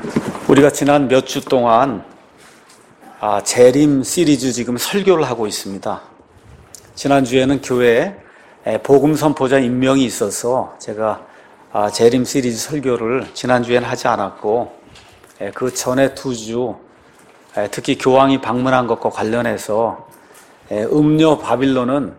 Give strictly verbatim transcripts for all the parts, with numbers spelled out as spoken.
우리가 지난 몇 주 동안 아, 재림 시리즈 지금 설교를 하고 있습니다. 지난주에는 교회에 복음 선포자 임명이 있어서 제가 아, 재림 시리즈 설교를 지난주에는 하지 않았고, 그 전에 두 주 특히 교황이 방문한 것과 관련해서 음료 바빌론은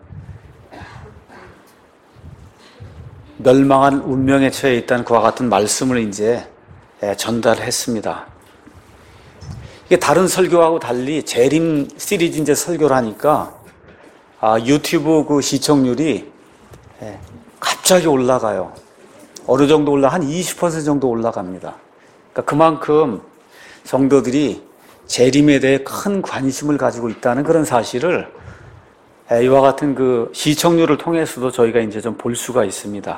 멸망한 운명에 처해 있다는 그와 같은 말씀을 이제 전달했습니다. 이게 다른 설교하고 달리 재림 시리즈 이제 설교를 하니까 아, 유튜브 그 시청률이 갑자기 올라가요. 어느 정도 올라 한 이십 퍼센트 정도 올라갑니다. 그러니까 그만큼 성도들이 재림에 대해 큰 관심을 가지고 있다는 그런 사실을 이와 같은 그 시청률을 통해서도 저희가 이제 좀 볼 수가 있습니다.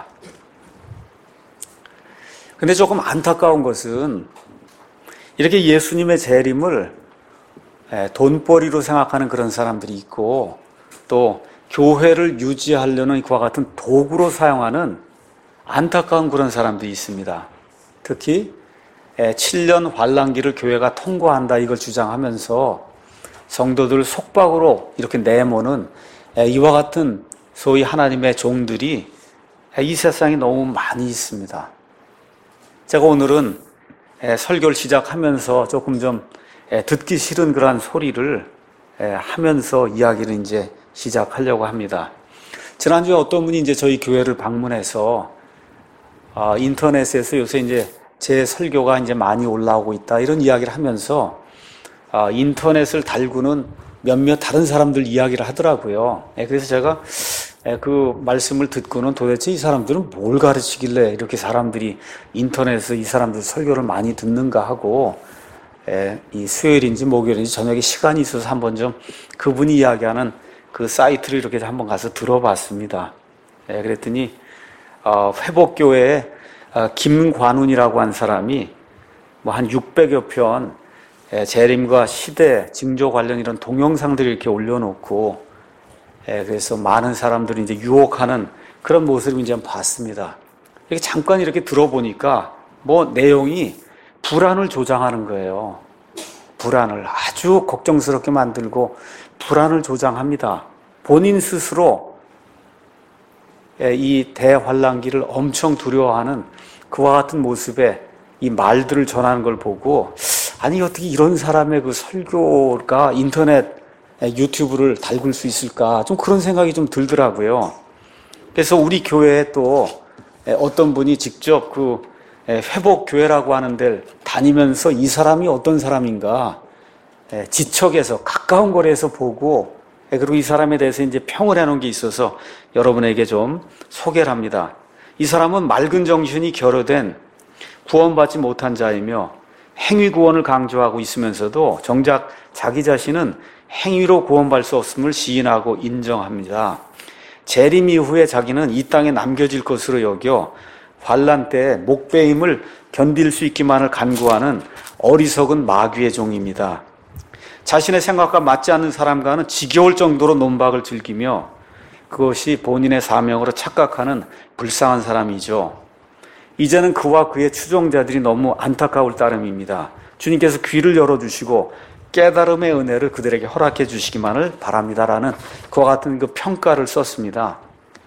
근데 조금 안타까운 것은 이렇게 예수님의 재림을 돈벌이로 생각하는 그런 사람들이 있고, 또 교회를 유지하려는 그와 같은 도구로 사용하는 안타까운 그런 사람들이 있습니다. 특히 칠 년 환란기를 교회가 통과한다 이걸 주장하면서 성도들 속박으로 이렇게 내모는 이와 같은 소위 하나님의 종들이 이 세상에 너무 많이 있습니다. 제가 오늘은 설교를 시작하면서 조금 좀 듣기 싫은 그러한 소리를 하면서 이야기를 이제 시작하려고 합니다. 지난주에 어떤 분이 이제 저희 교회를 방문해서 인터넷에서 요새 이제 제 설교가 이제 많이 올라오고 있다 이런 이야기를 하면서 인터넷을 달구는 몇몇 다른 사람들 이야기를 하더라고요. 그래서 제가 그 말씀을 듣고는 도대체 이 사람들은 뭘 가르치길래 이렇게 사람들이 인터넷에서 이 사람들 설교를 많이 듣는가 하고, 이 수요일인지 목요일인지 저녁에 시간이 있어서 한번 좀 그분이 이야기하는 그 사이트를 이렇게 한번 가서 들어봤습니다. 그랬더니 회복교회에 김관운이라고 한 사람이 뭐 한 육백여 편 재림과 시대, 징조 관련 이런 동영상들을 이렇게 올려놓고, 그래서 많은 사람들이 이제 유혹하는 그런 모습을 이제 봤습니다. 이렇게 잠깐 이렇게 들어보니까 뭐 내용이 불안을 조장하는 거예요. 불안을 아주 걱정스럽게 만들고 불안을 조장합니다. 본인 스스로 이 대환란기를 엄청 두려워하는 그와 같은 모습의 이 말들을 전하는 걸 보고, 아니 어떻게 이런 사람의 그 설교가 인터넷 유튜브를 달굴 수 있을까, 좀 그런 생각이 좀 들더라고요. 그래서 우리 교회에 또 어떤 분이 직접 그 회복교회라고 하는 데를 다니면서 이 사람이 어떤 사람인가 지척에서 가까운 거리에서 보고, 그리고 이 사람에 대해서 이제 평을 해놓은 게 있어서 여러분에게 좀 소개를 합니다. 이 사람은 맑은 정신이 결여된 구원받지 못한 자이며 행위 구원을 강조하고 있으면서도 정작 자기 자신은 행위로 구원받을 수 없음을 시인하고 인정합니다. 재림 이후에 자기는 이 땅에 남겨질 것으로 여겨 환란 때 목배임을 견딜 수 있기만을 간구하는 어리석은 마귀의 종입니다. 자신의 생각과 맞지 않는 사람과는 지겨울 정도로 논박을 즐기며 그것이 본인의 사명으로 착각하는 불쌍한 사람이죠. 이제는 그와 그의 추종자들이 너무 안타까울 따름입니다. 주님께서 귀를 열어주시고 깨달음의 은혜를 그들에게 허락해 주시기만을 바랍니다라는 그와 같은 그 평가를 썼습니다.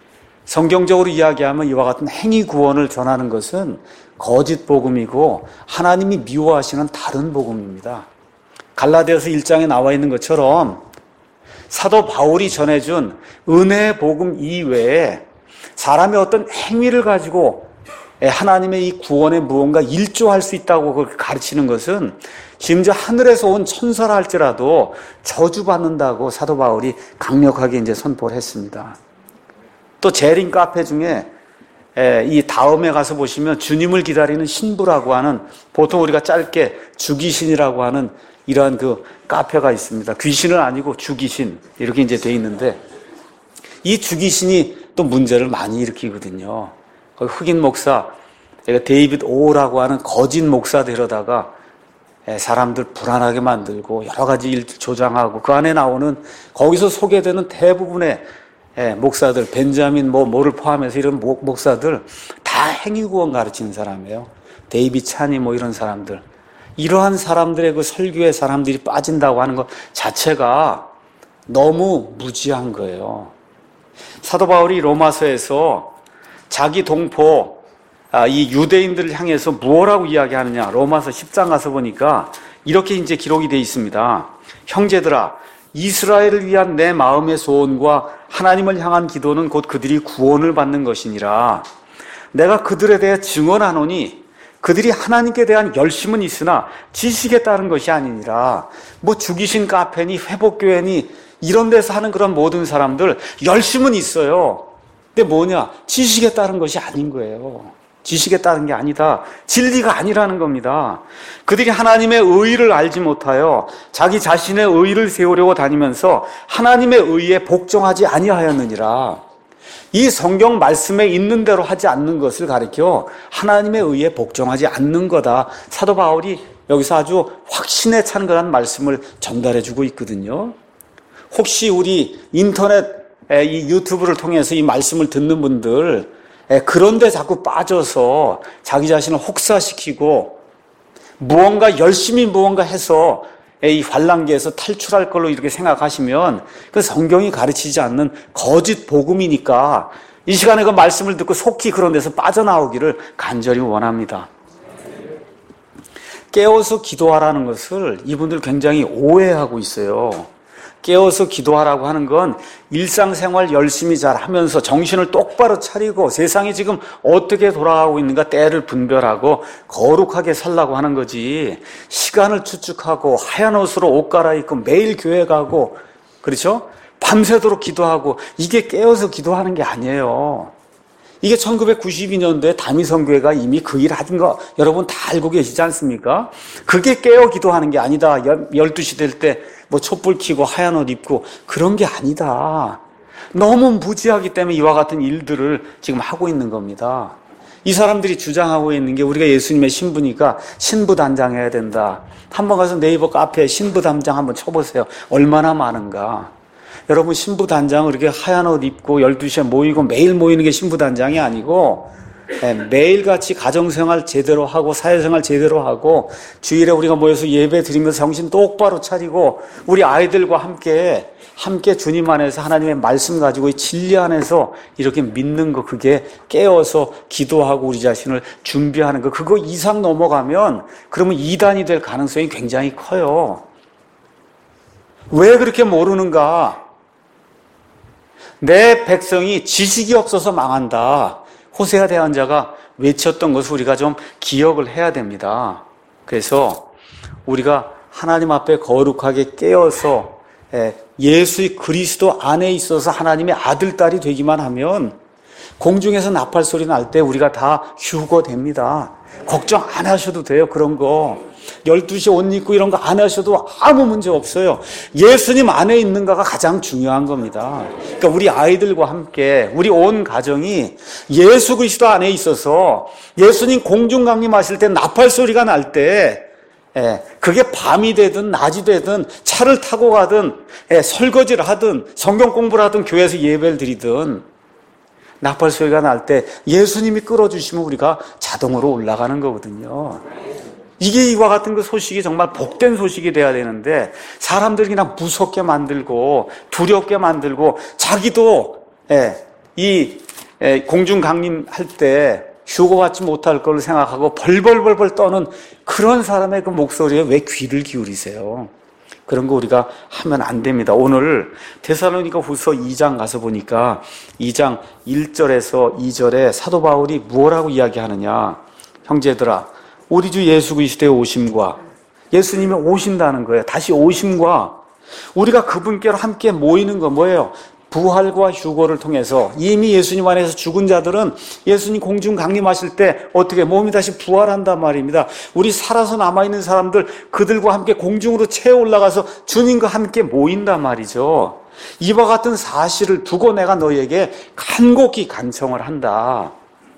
성경적으로 이야기하면 이와 같은 행위 구원을 전하는 것은 거짓 복음이고 하나님이 미워하시는 다른 복음입니다. 갈라디아서 일 장에 나와 있는 것처럼 사도 바울이 전해준 은혜의 복음 이외에 사람의 어떤 행위를 가지고 하나님의 이 구원에 무언가 일조할 수 있다고 그걸 가르치는 것은 심지어 하늘에서 온 천사라 할지라도 저주받는다고 사도 바울이 강력하게 이제 선포를 했습니다. 또 재림 카페 중에 이 다음에 가서 보시면 주님을 기다리는 신부라고 하는, 보통 우리가 짧게 주귀신이라고 하는 이러한 그 카페가 있습니다. 귀신은 아니고 주귀신 이렇게 이제 돼 있는데, 이 주귀신이 또 문제를 많이 일으키거든요. 거기 흑인 목사, 데이비드 오라고 하는 거짓 목사 데려다가 사람들 불안하게 만들고 여러 가지 일 조장하고, 그 안에 나오는 거기서 소개되는 대부분의 목사들, 벤자민 뭐 뭐를 포함해서 이런 목사들 다 행위구원 가르치는 사람이에요. 데이비 차니 뭐 이런 사람들. 이러한 사람들의 그 설교에 사람들이 빠진다고 하는 것 자체가 너무 무지한 거예요. 사도 바울이 로마서에서 자기 동포 이 유대인들을 향해서 무엇라고 이야기하느냐, 로마서 십 장 가서 보니까 이렇게 이제 기록이 되어 있습니다. 형제들아, 이스라엘을 위한 내 마음의 소원과 하나님을 향한 기도는 곧 그들이 구원을 받는 것이니라. 내가 그들에 대해 증언하노니 그들이 하나님께 대한 열심은 있으나 지식에 따른 것이 아니니라. 뭐 죽이신 카페니 회복교회니 이런 데서 하는 그런 모든 사람들 열심은 있어요. 근데 뭐냐? 지식에 따른 것이 아닌 거예요. 지식에 따른 게 아니다. 진리가 아니라는 겁니다. 그들이 하나님의 의의를 알지 못하여 자기 자신의 의의를 세우려고 다니면서 하나님의 의의에 복종하지 아니하였느니라. 이 성경 말씀에 있는 대로 하지 않는 것을 가리켜 하나님의 의의에 복종하지 않는 거다. 사도 바울이 여기서 아주 확신에 찬 그런 말씀을 전달해주고 있거든요. 혹시 우리 인터넷 이 유튜브를 통해서 이 말씀을 듣는 분들 그런데 자꾸 빠져서 자기 자신을 혹사시키고 무언가 열심히 무언가 해서 이 환란기에서 탈출할 걸로 이렇게 생각하시면 그 성경이 가르치지 않는 거짓 복음이니까 이 시간에 그 말씀을 듣고 속히 그런 데서 빠져나오기를 간절히 원합니다. 깨어서 기도하라는 것을 이분들 굉장히 오해하고 있어요. 깨어서 기도하라고 하는 건 일상생활 열심히 잘 하면서 정신을 똑바로 차리고 세상이 지금 어떻게 돌아가고 있는가 때를 분별하고 거룩하게 살라고 하는 거지, 시간을 추측하고 하얀 옷으로 옷 갈아입고 매일 교회 가고, 그렇죠? 밤새도록 기도하고, 이게 깨어서 기도하는 게 아니에요. 이게 천구백구십이 년도에 다미성교회가 이미 그 일 하던 거 여러분 다 알고 계시지 않습니까? 그게 깨어 기도하는 게 아니다. 열두 시 될 때 뭐 촛불 켜고 하얀 옷 입고 그런 게 아니다. 너무 무지하기 때문에 이와 같은 일들을 지금 하고 있는 겁니다. 이 사람들이 주장하고 있는 게 우리가 예수님의 신부니까 신부단장해야 된다. 한번 가서 네이버 카페에 신부단장 한번 쳐보세요. 얼마나 많은가. 여러분, 신부단장을 이렇게 하얀 옷 입고 열두 시에 모이고 매일 모이는 게 신부단장이 아니고, 매일같이 가정생활 제대로 하고 사회생활 제대로 하고 주일에 우리가 모여서 예배 드리면서 정신 똑바로 차리고 우리 아이들과 함께 함께 주님 안에서 하나님의 말씀 가지고 진리 안에서 이렇게 믿는 거, 그게 깨어서 기도하고 우리 자신을 준비하는 거, 그거 이상 넘어가면 그러면 이단이 될 가능성이 굉장히 커요. 왜 그렇게 모르는가? 내 백성이 지식이 없어서 망한다. 호세아 대언자가 외쳤던 것을 우리가 좀 기억을 해야 됩니다. 그래서 우리가 하나님 앞에 거룩하게 깨어서 예수의 그리스도 안에 있어서 하나님의 아들, 딸이 되기만 하면 공중에서 나팔 소리 날 때 우리가 다 휴거됩니다. 걱정 안 하셔도 돼요. 그런 거 열두 시 옷 입고 이런 거 안 하셔도 아무 문제 없어요. 예수님 안에 있는가가 가장 중요한 겁니다. 그러니까 우리 아이들과 함께 우리 온 가정이 예수 그리스도 안에 있어서 예수님 공중 강림하실 때 나팔 소리가 날 때, 예, 그게 밤이 되든 낮이 되든 차를 타고 가든, 예, 설거지를 하든 성경 공부를 하든 교회에서 예배를 드리든 나팔 소리가 날 때 예수님이 끌어주시면 우리가 자동으로 올라가는 거거든요. 이게 이와 같은 그 소식이 정말 복된 소식이 돼야 되는데 사람들이 그냥 무섭게 만들고 두렵게 만들고 자기도 예, 이 예, 공중 강림할 때 휴거받지 못할 걸 생각하고 벌벌벌벌 떠는 그런 사람의 그 목소리에 왜 귀를 기울이세요? 그런 거 우리가 하면 안 됩니다. 오늘 데살로니가 후서 이 장 가서 보니까 이 장 일 절에서 이 절에 사도 바울이 무엇라고 이야기하느냐. 형제들아, 우리 주 예수 그리스도의 오심과, 예수님이 오신다는 거예요. 다시 오심과 우리가 그분께로 함께 모이는 거 뭐예요? 부활과 휴거를 통해서 이미 예수님 안에서 죽은 자들은 예수님 공중 강림하실 때 어떻게 몸이 다시 부활한단 말입니다. 우리 살아서 남아있는 사람들, 그들과 함께 공중으로 채 올라가서 주님과 함께 모인단 말이죠. 이와 같은 사실을 두고 내가 너희에게 간곡히 간청을 한다.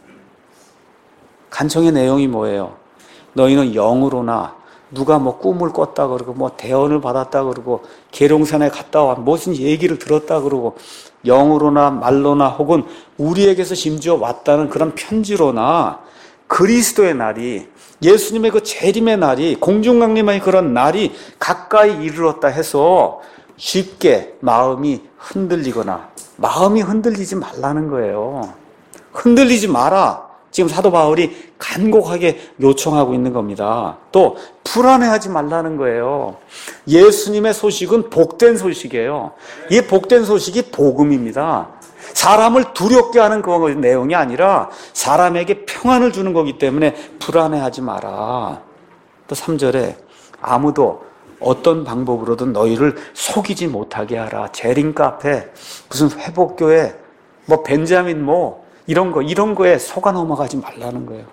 간청의 내용이 뭐예요? 너희는 영으로나 누가 뭐 꿈을 꿨다 그러고 뭐 대언을 받았다 그러고 계룡산에 갔다 와 무슨 얘기를 들었다 그러고 영으로나 말로나 혹은 우리에게서 심지어 왔다는 그런 편지로나 그리스도의 날이, 예수님의 그 재림의 날이, 공중강림의 그런 날이 가까이 이르렀다 해서 쉽게 마음이 흔들리거나 마음이 흔들리지 말라는 거예요. 흔들리지 마라. 지금 사도 바울이 간곡하게 요청하고 있는 겁니다. 또 불안해하지 말라는 거예요. 예수님의 소식은 복된 소식이에요. 이 복된 소식이 복음입니다. 사람을 두렵게 하는 그 내용이 아니라 사람에게 평안을 주는 거기 때문에 불안해하지 마라. 또 삼 절에 아무도 어떤 방법으로든 너희를 속이지 못하게 하라. 재림 카페, 무슨 회복교회, 뭐 벤자민 뭐 이런 거 이런 거에 속아 넘어가지 말라는 거예요.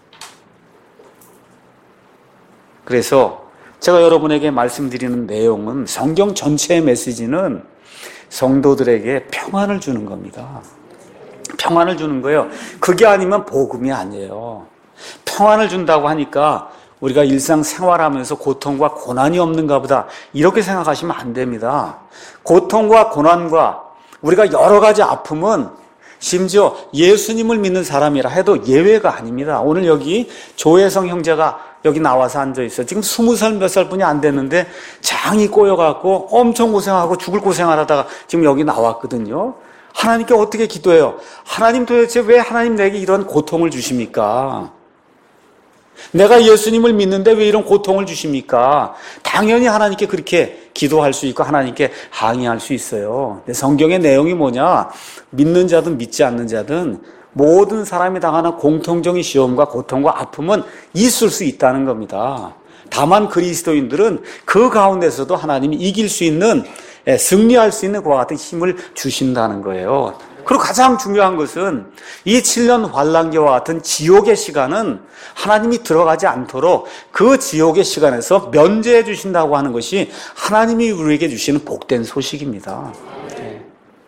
그래서 제가 여러분에게 말씀드리는 내용은, 성경 전체의 메시지는 성도들에게 평안을 주는 겁니다. 평안을 주는 거예요. 그게 아니면 복음이 아니에요. 평안을 준다고 하니까 우리가 일상생활하면서 고통과 고난이 없는가 보다 이렇게 생각하시면 안 됩니다. 고통과 고난과 우리가 여러 가지 아픔은 심지어 예수님을 믿는 사람이라 해도 예외가 아닙니다. 오늘 여기 조혜성 형제가 여기 나와서 앉아있어요. 지금 스무 살 몇 살 뿐이 안 됐는데 장이 꼬여갖고 엄청 고생하고 죽을 고생하다가 지금 여기 나왔거든요. 하나님께 어떻게 기도해요? 하나님, 도대체 왜 하나님 내게 이런 고통을 주십니까? 내가 예수님을 믿는데 왜 이런 고통을 주십니까? 당연히 하나님께 그렇게 기도할 수 있고 하나님께 항의할 수 있어요. 근데 성경의 내용이 뭐냐? 믿는 자든 믿지 않는 자든 모든 사람이 당하는 공통적인 시험과 고통과 아픔은 있을 수 있다는 겁니다. 다만 그리스도인들은 그 가운데서도 하나님이 이길 수 있는, 승리할 수 있는 그와 같은 힘을 주신다는 거예요. 그리고 가장 중요한 것은 이 칠 년 환란기와 같은 지옥의 시간은 하나님이 들어가지 않도록 그 지옥의 시간에서 면제해 주신다고 하는 것이 하나님이 우리에게 주시는 복된 소식입니다. 네.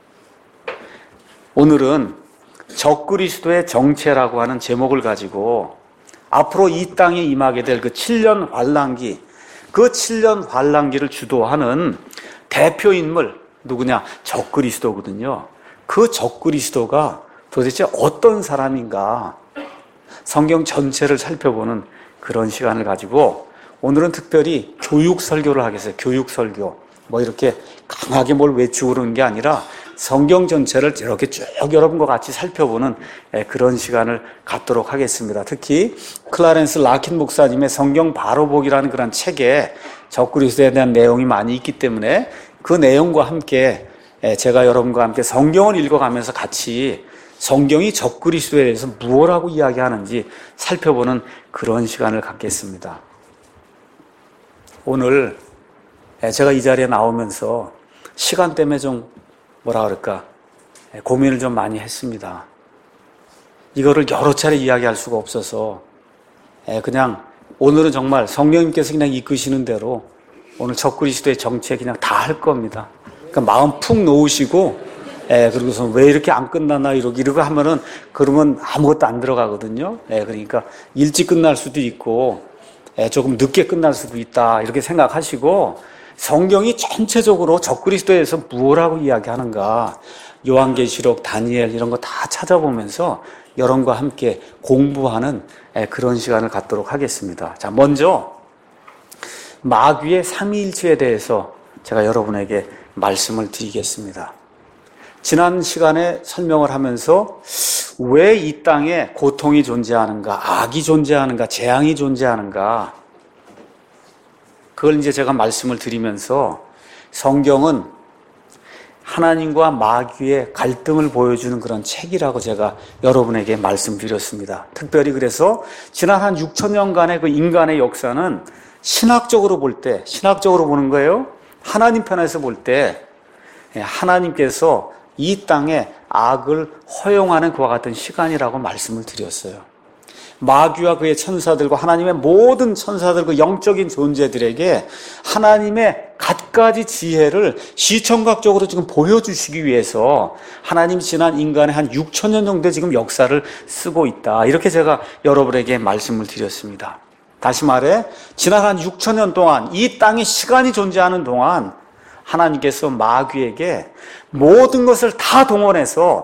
오늘은 적그리스도의 정체라고 하는 제목을 가지고 앞으로 이 땅에 임하게 될 그 칠 년 환란기, 그 칠 년 환란기를 주도하는 대표 인물 누구냐? 적그리스도거든요. 그 적그리스도가 도대체 어떤 사람인가? 성경 전체를 살펴보는 그런 시간을 가지고 오늘은 특별히 교육 설교를 하겠어요. 교육 설교. 뭐 이렇게 강하게 뭘 외치고 그러는 게 아니라 성경 전체를 이렇게 쭉 여러분과 같이 살펴보는 그런 시간을 갖도록 하겠습니다. 특히 클라렌스 라킨 목사님의 성경 바로보기라는 그런 책에 적그리스도에 대한 내용이 많이 있기 때문에 그 내용과 함께 제가 여러분과 함께 성경을 읽어가면서 같이 성경이 적그리스도에 대해서 무엇라고 이야기하는지 살펴보는 그런 시간을 갖겠습니다. 오늘 제가 이 자리에 나오면서 시간 때문에 좀 뭐라 그럴까 고민을 좀 많이 했습니다. 이거를 여러 차례 이야기할 수가 없어서 그냥 오늘은 정말 성령님께서 그냥 이끄시는 대로 오늘 적그리스도의 정체 그냥 다 할 겁니다. 그러니까 마음 푹 놓으시고, 예, 그리고서 왜 이렇게 안 끝나나 이러고 이러고 하면은 그러면 아무것도 안 들어가거든요. 예, 그러니까 일찍 끝날 수도 있고, 예, 조금 늦게 끝날 수도 있다 이렇게 생각하시고 성경이 전체적으로 적그리스도에 대해서 무엇라고 이야기하는가, 요한계시록, 다니엘 이런 거 다 찾아보면서 여러분과 함께 공부하는 예, 그런 시간을 갖도록 하겠습니다. 자, 먼저 마귀의 삼위일체에 대해서 제가 여러분에게 말씀을 드리겠습니다. 지난 시간에 설명을 하면서 왜 이 땅에 고통이 존재하는가, 악이 존재하는가, 재앙이 존재하는가, 그걸 이제 제가 말씀을 드리면서 성경은 하나님과 마귀의 갈등을 보여주는 그런 책이라고 제가 여러분에게 말씀드렸습니다. 특별히 그래서 지난 한 육천 년간의 그 인간의 역사는 신학적으로 볼 때, 신학적으로 보는 거예요. 하나님 편에서 볼 때 하나님께서 이 땅에 악을 허용하는 그와 같은 시간이라고 말씀을 드렸어요. 마귀와 그의 천사들과 하나님의 모든 천사들, 그 영적인 존재들에게 하나님의 갖가지 지혜를 시청각적으로 지금 보여주시기 위해서 하나님 지난 인간의 한 육천 년 정도 지금 역사를 쓰고 있다, 이렇게 제가 여러분에게 말씀을 드렸습니다. 다시 말해 지난 한 육천 년 동안 이 땅에 시간이 존재하는 동안 하나님께서 마귀에게 모든 것을 다 동원해서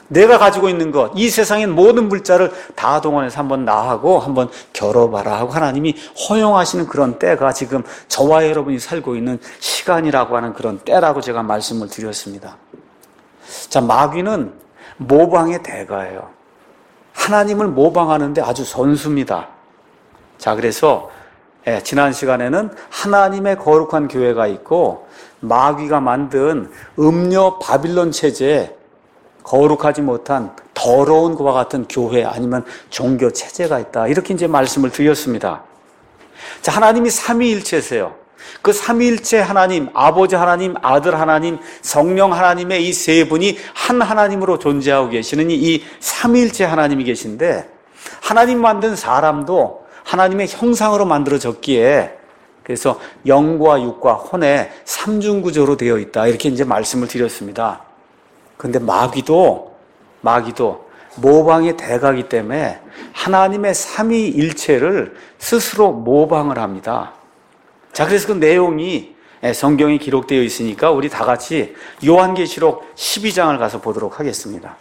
내가 가지고 있는 것, 이 세상의 모든 물자를 다 동원해서 한번 나하고 한번 겨뤄봐라 하고 하나님이 허용하시는 그런 때가 지금 저와 여러분이 살고 있는 시간이라고 하는 그런 때라고 제가 말씀을 드렸습니다. 자, 마귀는 모방의 대가예요. 하나님을 모방하는데 아주 선수입니다. 자, 그래서 예, 지난 시간에는 하나님의 거룩한 교회가 있고 마귀가 만든 음녀 바빌론 체제에 거룩하지 못한 더러운 것과 같은 교회 아니면 종교 체제가 있다. 이렇게 이제 말씀을 드렸습니다. 자, 하나님이 삼위일체세요. 그 삼위일체 하나님, 아버지 하나님, 아들 하나님, 성령 하나님의 이 세 분이 한 하나님으로 존재하고 계시는 이 삼위일체 하나님이 계신데 하나님 만든 사람도 하나님의 형상으로 만들어졌기에 그래서 영과 육과 혼의 삼중구조로 되어 있다. 이렇게 이제 말씀을 드렸습니다. 그런데 마귀도 마귀도 모방의 대가이기 때문에 하나님의 삼위일체를 스스로 모방을 합니다. 자, 그래서 그 내용이 성경에 기록되어 있으니까 우리 다 같이 요한계시록 십이 장을 가서 보도록 하겠습니다.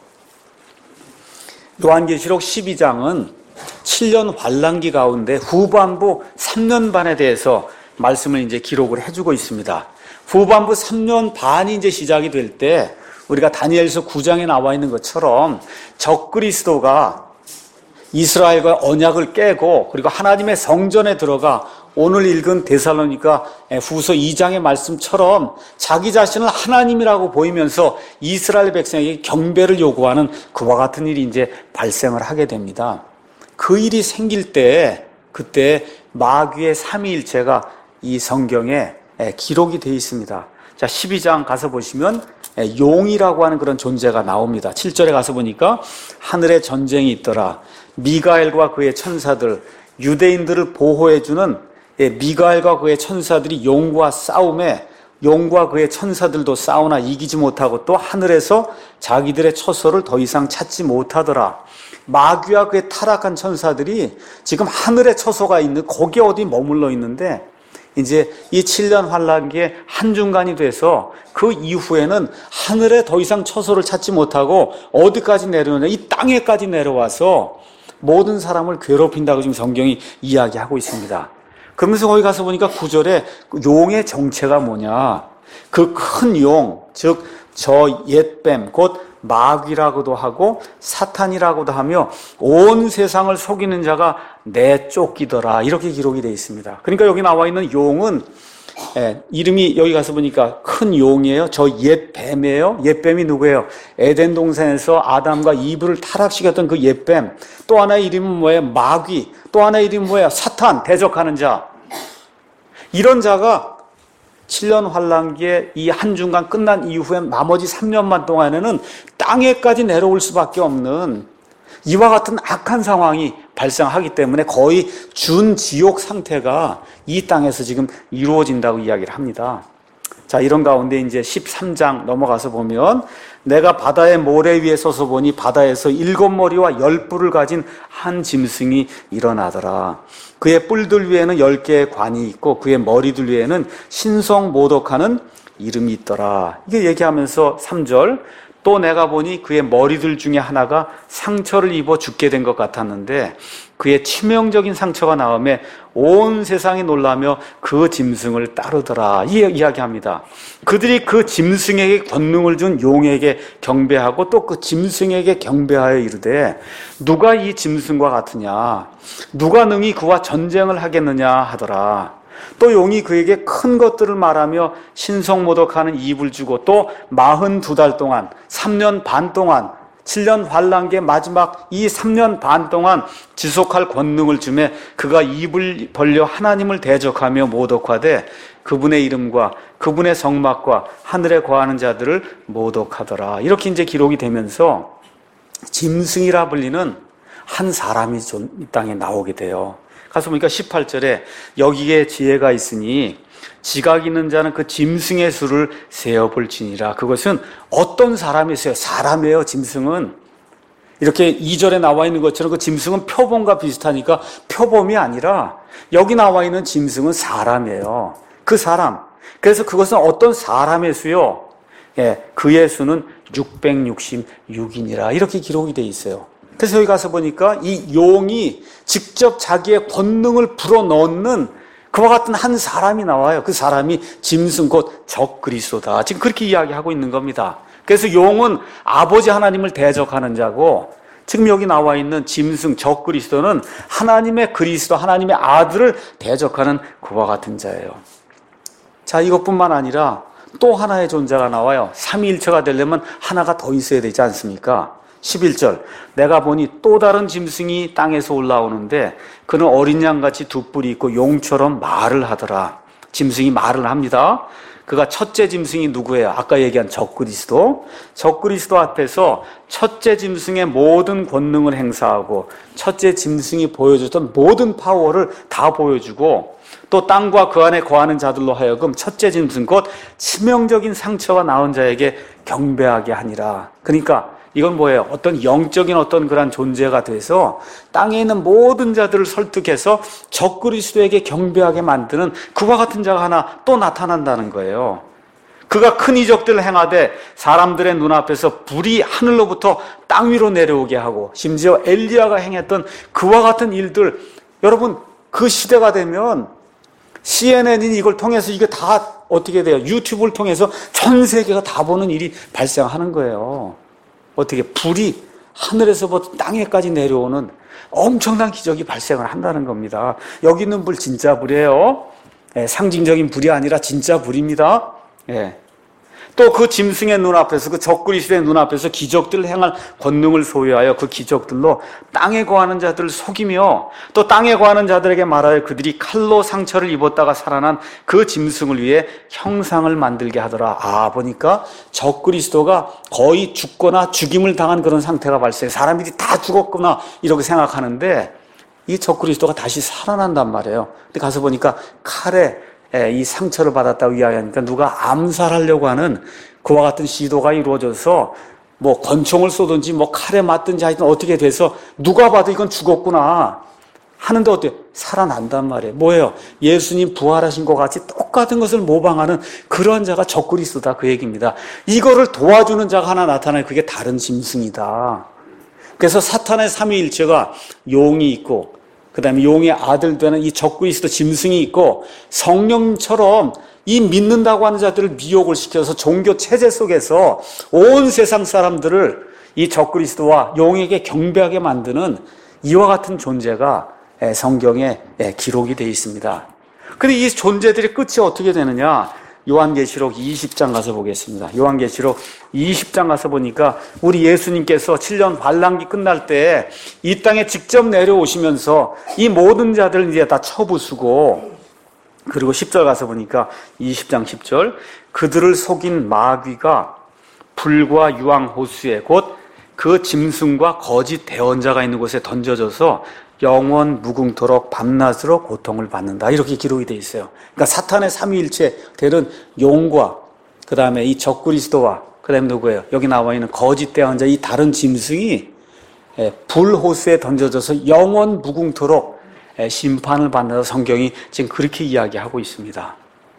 요한계시록 십이 장은 칠 년 환란기 가운데 후반부 삼 년 반에 대해서 말씀을 이제 기록을 해주고 있습니다. 후반부 삼 년 반이 이제 시작이 될 때 우리가 다니엘서 구 장에 나와 있는 것처럼 적그리스도가 이스라엘과 언약을 깨고 그리고 하나님의 성전에 들어가 오늘 읽은 데살로니가 후서 이 장의 말씀처럼 자기 자신을 하나님이라고 보이면서 이스라엘 백성에게 경배를 요구하는 그와 같은 일이 이제 발생을 하게 됩니다. 그 일이 생길 때 그때 마귀의 삼위일체가 이 성경에 기록이 되어 있습니다. 자, 십이 장 가서 보시면 용이라고 하는 그런 존재가 나옵니다. 칠 절에 가서 보니까 하늘에 전쟁이 있더라. 미가엘과 그의 천사들, 유대인들을 보호해주는 미가엘과 그의 천사들이 용과 싸움에 용과 그의 천사들도 싸우나 이기지 못하고 또 하늘에서 자기들의 처소를 더 이상 찾지 못하더라. 마귀와 그의 타락한 천사들이 지금 하늘에 처소가 있는 거기에 어디 머물러 있는데 이제 이 칠 년 환란기에 한중간이 돼서 그 이후에는 하늘에 더 이상 처소를 찾지 못하고 어디까지 내려오냐, 이 땅에까지 내려와서 모든 사람을 괴롭힌다고 지금 성경이 이야기하고 있습니다. 그러면서 거기 가서 보니까 구 절에 용의 정체가 뭐냐, 그 큰 용, 즉 저 옛뱀 곧 마귀라고도 하고 사탄이라고도 하며 온 세상을 속이는 자가 내쫓기더라, 이렇게 기록이 되어 있습니다. 그러니까 여기 나와 있는 용은 예, 이름이 여기 가서 보니까 큰 용이에요. 저 옛뱀이에요. 옛뱀이 누구예요? 에덴 동산에서 아담과 이브를 타락시켰던 그 옛뱀. 또 하나의 이름은 뭐예요? 마귀. 또 하나의 이름은 뭐예요? 사탄, 대적하는 자. 이런 자가 칠 년 환란기에 이 한중간 끝난 이후에 나머지 삼 년만 동안에는 땅에까지 내려올 수밖에 없는 이와 같은 악한 상황이 발생하기 때문에 거의 준지옥 상태가 이 땅에서 지금 이루어진다고 이야기를 합니다. 자, 이런 가운데 이제 십삼 장 넘어가서 보면 내가 바다의 모래 위에 서서 보니 바다에서 일곱 머리와 열 뿔을 가진 한 짐승이 일어나더라. 그의 뿔들 위에는 열 개의 관이 있고 그의 머리들 위에는 신성모독하는 이름이 있더라. 이게 얘기하면서 삼 절 또 내가 보니 그의 머리들 중에 하나가 상처를 입어 죽게 된 것 같았는데 그의 치명적인 상처가 나음에 온 세상이 놀라며 그 짐승을 따르더라. 이 이야기합니다. 그들이 그 짐승에게 권능을 준 용에게 경배하고 또 그 짐승에게 경배하여 이르되 누가 이 짐승과 같으냐, 누가 능히 그와 전쟁을 하겠느냐 하더라. 또 용이 그에게 큰 것들을 말하며 신성모독하는 입을 주고 또 마흔두 달 동안 삼 년 반 동안 칠 년 환란기의 마지막 이 삼 년 반 동안 지속할 권능을 주매 그가 입을 벌려 하나님을 대적하며 모독하되 그분의 이름과 그분의 성막과 하늘에 거하는 자들을 모독하더라. 이렇게 이제 기록이 되면서 짐승이라 불리는 한 사람이 이 땅에 나오게 돼요. 가서 보니까 십팔 절에 여기에 지혜가 있으니 지각 있는 자는 그 짐승의 수를 세어볼지니라. 그것은 어떤 사람이세요? 사람이에요. 짐승은 이렇게 이 절에 나와 있는 것처럼 그 짐승은 표범과 비슷하니까 표범이 아니라 여기 나와 있는 짐승은 사람이에요. 그 사람. 그래서 그것은 어떤 사람의 수요? 예, 그의 수는 육백육십육이니라 이렇게 기록이 돼 있어요. 그래서 여기 가서 보니까 이 용이 직접 자기의 권능을 불어넣는 그와 같은 한 사람이 나와요. 그 사람이 짐승 곧 적그리스도다. 지금 그렇게 이야기하고 있는 겁니다. 그래서 용은 아버지 하나님을 대적하는 자고, 지금 여기 나와 있는 짐승 적그리스도는 하나님의 그리스도, 하나님의 아들을 대적하는 그와 같은 자예요. 자, 이것뿐만 아니라 또 하나의 존재가 나와요. 삼위일체가 되려면 하나가 더 있어야 되지 않습니까? 십일 절, 내가 보니 또 다른 짐승이 땅에서 올라오는데 그는 어린 양같이 두 뿔이 있고 용처럼 말을 하더라. 짐승이 말을 합니다. 그가 첫째 짐승이 누구예요? 아까 얘기한 적그리스도. 적그리스도 앞에서 첫째 짐승의 모든 권능을 행사하고 첫째 짐승이 보여줬던 모든 파워를 다 보여주고, 또 땅과 그 안에 거하는 자들로 하여금 첫째 짐승 곧 치명적인 상처가 나온 자에게 경배하게 하니라. 그러니까 이건 뭐예요? 어떤 영적인 어떤 그런 존재가 돼서 땅에 있는 모든 자들을 설득해서 적그리스도에게 경배하게 만드는 그와 같은 자가 하나 또 나타난다는 거예요. 그가 큰 이적들을 행하되 사람들의 눈앞에서 불이 하늘로부터 땅 위로 내려오게 하고, 심지어 엘리야가 행했던 그와 같은 일들, 여러분 그 시대가 되면 씨엔엔이 이걸 통해서 이게 다 어떻게 돼요? 유튜브를 통해서 전 세계가 다 보는 일이 발생하는 거예요. 어떻게 불이 하늘에서부터 땅에까지 내려오는 엄청난 기적이 발생을 한다는 겁니다. 여기 있는 불 진짜 불이에요. 예, 상징적인 불이 아니라 진짜 불입니다. 예. 또 그 짐승의 눈앞에서, 그 적그리스도의 눈앞에서 기적들을 행할 권능을 소유하여 그 기적들로 땅에 거하는 자들을 속이며, 또 땅에 거하는 자들에게 말하여 그들이 칼로 상처를 입었다가 살아난 그 짐승을 위해 형상을 만들게 하더라. 아, 보니까 적그리스도가 거의 죽거나 죽임을 당한 그런 상태가 발생해 사람들이 다 죽었구나 이렇게 생각하는데, 이 적그리스도가 다시 살아난단 말이에요. 근데 가서 보니까 칼에 이 상처를 받았다고 이야기하니까 누가 암살하려고 하는 그와 같은 시도가 이루어져서 뭐 권총을 쏘든지 뭐 칼에 맞든지 하여튼 어떻게 돼서 누가 봐도 이건 죽었구나 하는데 어때요? 살아난단 말이에요. 뭐예요? 예수님 부활하신 것 같이 똑같은 것을 모방하는 그런 자가 적그리스도다, 그 얘기입니다. 이거를 도와주는 자가 하나 나타나요. 그게 다른 짐승이다. 그래서 사탄의 삼위일체가 용이 있고, 그 다음에 용의 아들 되는 이 적그리스도 짐승이 있고, 성령처럼 이 믿는다고 하는 자들을 미혹을 시켜서 종교 체제 속에서 온 세상 사람들을 이 적그리스도와 용에게 경배하게 만드는 이와 같은 존재가 성경에 기록이 되어 있습니다. 그런데 이 존재들의 끝이 어떻게 되느냐? 요한계시록 이십 장 가서 보겠습니다. 요한계시록 이십 장 가서 보니까 우리 예수님께서 칠 년 환란기 끝날 때 이 땅에 직접 내려오시면서 이 모든 자들을 이제 다 쳐부수고, 그리고 십 절 가서 보니까 이십 장 십 절, 그들을 속인 마귀가 불과 유황 호수에 곧 그 짐승과 거짓 대언자가 있는 곳에 던져져서 영원 무궁토록 밤낮으로 고통을 받는다, 이렇게 기록이 되어 있어요. 그러니까 사탄의 삼위일체 되는 용과 그 다음에 이 적그리스도와 그 다음에 누구예요? 여기 나와 있는 거짓 대언자, 이 다른 짐승이 불호수에 던져져서 영원 무궁토록 심판을 받는다, 성경이 지금 그렇게 이야기하고 있습니다.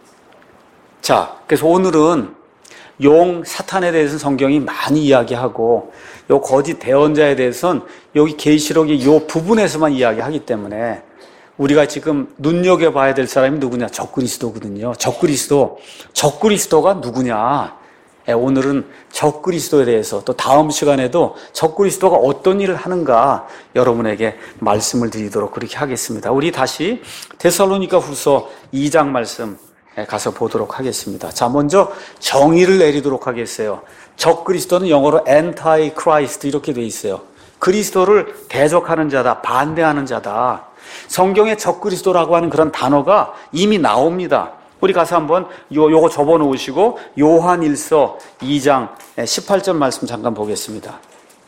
자, 그래서 오늘은 용, 사탄에 대해서는 성경이 많이 이야기하고, 요 거짓 대언자에 대해서는 여기 계시록의 요 부분에서만 이야기하기 때문에 우리가 지금 눈여겨봐야 될 사람이 누구냐? 적그리스도거든요. 적그리스도. 적그리스도가 누구냐? 예, 오늘은 적그리스도에 대해서, 또 다음 시간에도 적그리스도가 어떤 일을 하는가 여러분에게 말씀을 드리도록 그렇게 하겠습니다. 우리 다시 데살로니가 후서 이 장 말씀 가서 보도록 하겠습니다. 자, 먼저 정의를 내리도록 하겠어요. 적그리스도는 영어로 anti-Christ 이렇게 돼 있어요. 그리스도를 대적하는 자다, 반대하는 자다. 성경에 적그리스도라고 하는 그런 단어가 이미 나옵니다. 우리 가서 한번 요, 요거 접어 놓으시고 요한일서 이 장 십팔 절 말씀 잠깐 보겠습니다.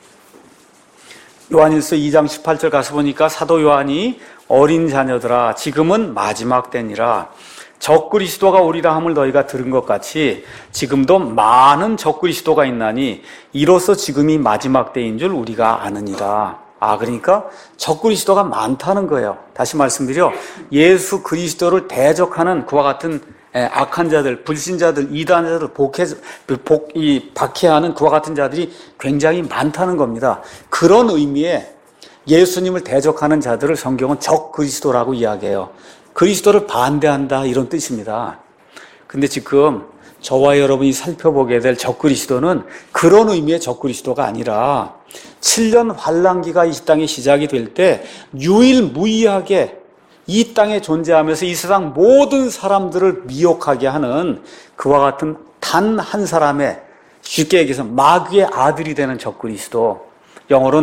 요한일서 이 장 십팔 절 가서 보니까 사도 요한이 어린 자녀들아 지금은 마지막 때니라. 적그리스도가 오리라 함을 너희가 들은 것 같이 지금도 많은 적그리스도가 있나니 이로써 지금이 마지막 때인 줄 우리가 아느니라. 아, 그러니까 적그리스도가 많다는 거예요. 다시 말씀드려, 예수 그리스도를 대적하는 그와 같은 예, 악한 자들, 불신자들, 이단자들, 복해, 복, 이, 박해하는 그와 같은 자들이 굉장히 많다는 겁니다. 그런 의미에 예수님을 대적하는 자들을 성경은 적 그리스도라고 이야기해요. 그리스도를 반대한다 이런 뜻입니다. 근데 지금 저와 여러분이 살펴보게 될 적 그리스도는 그런 의미의 적 그리스도가 아니라 칠 년 환란기가 이 땅에 시작이 될 때 유일무이하게 이 땅에 존재하면서 이 세상 모든 사람들을 미혹하게 하는 그와 같은 단 한 사람의, 쉽게 얘기해서 마귀의 아들이 되는 적 그리스도, 영어로는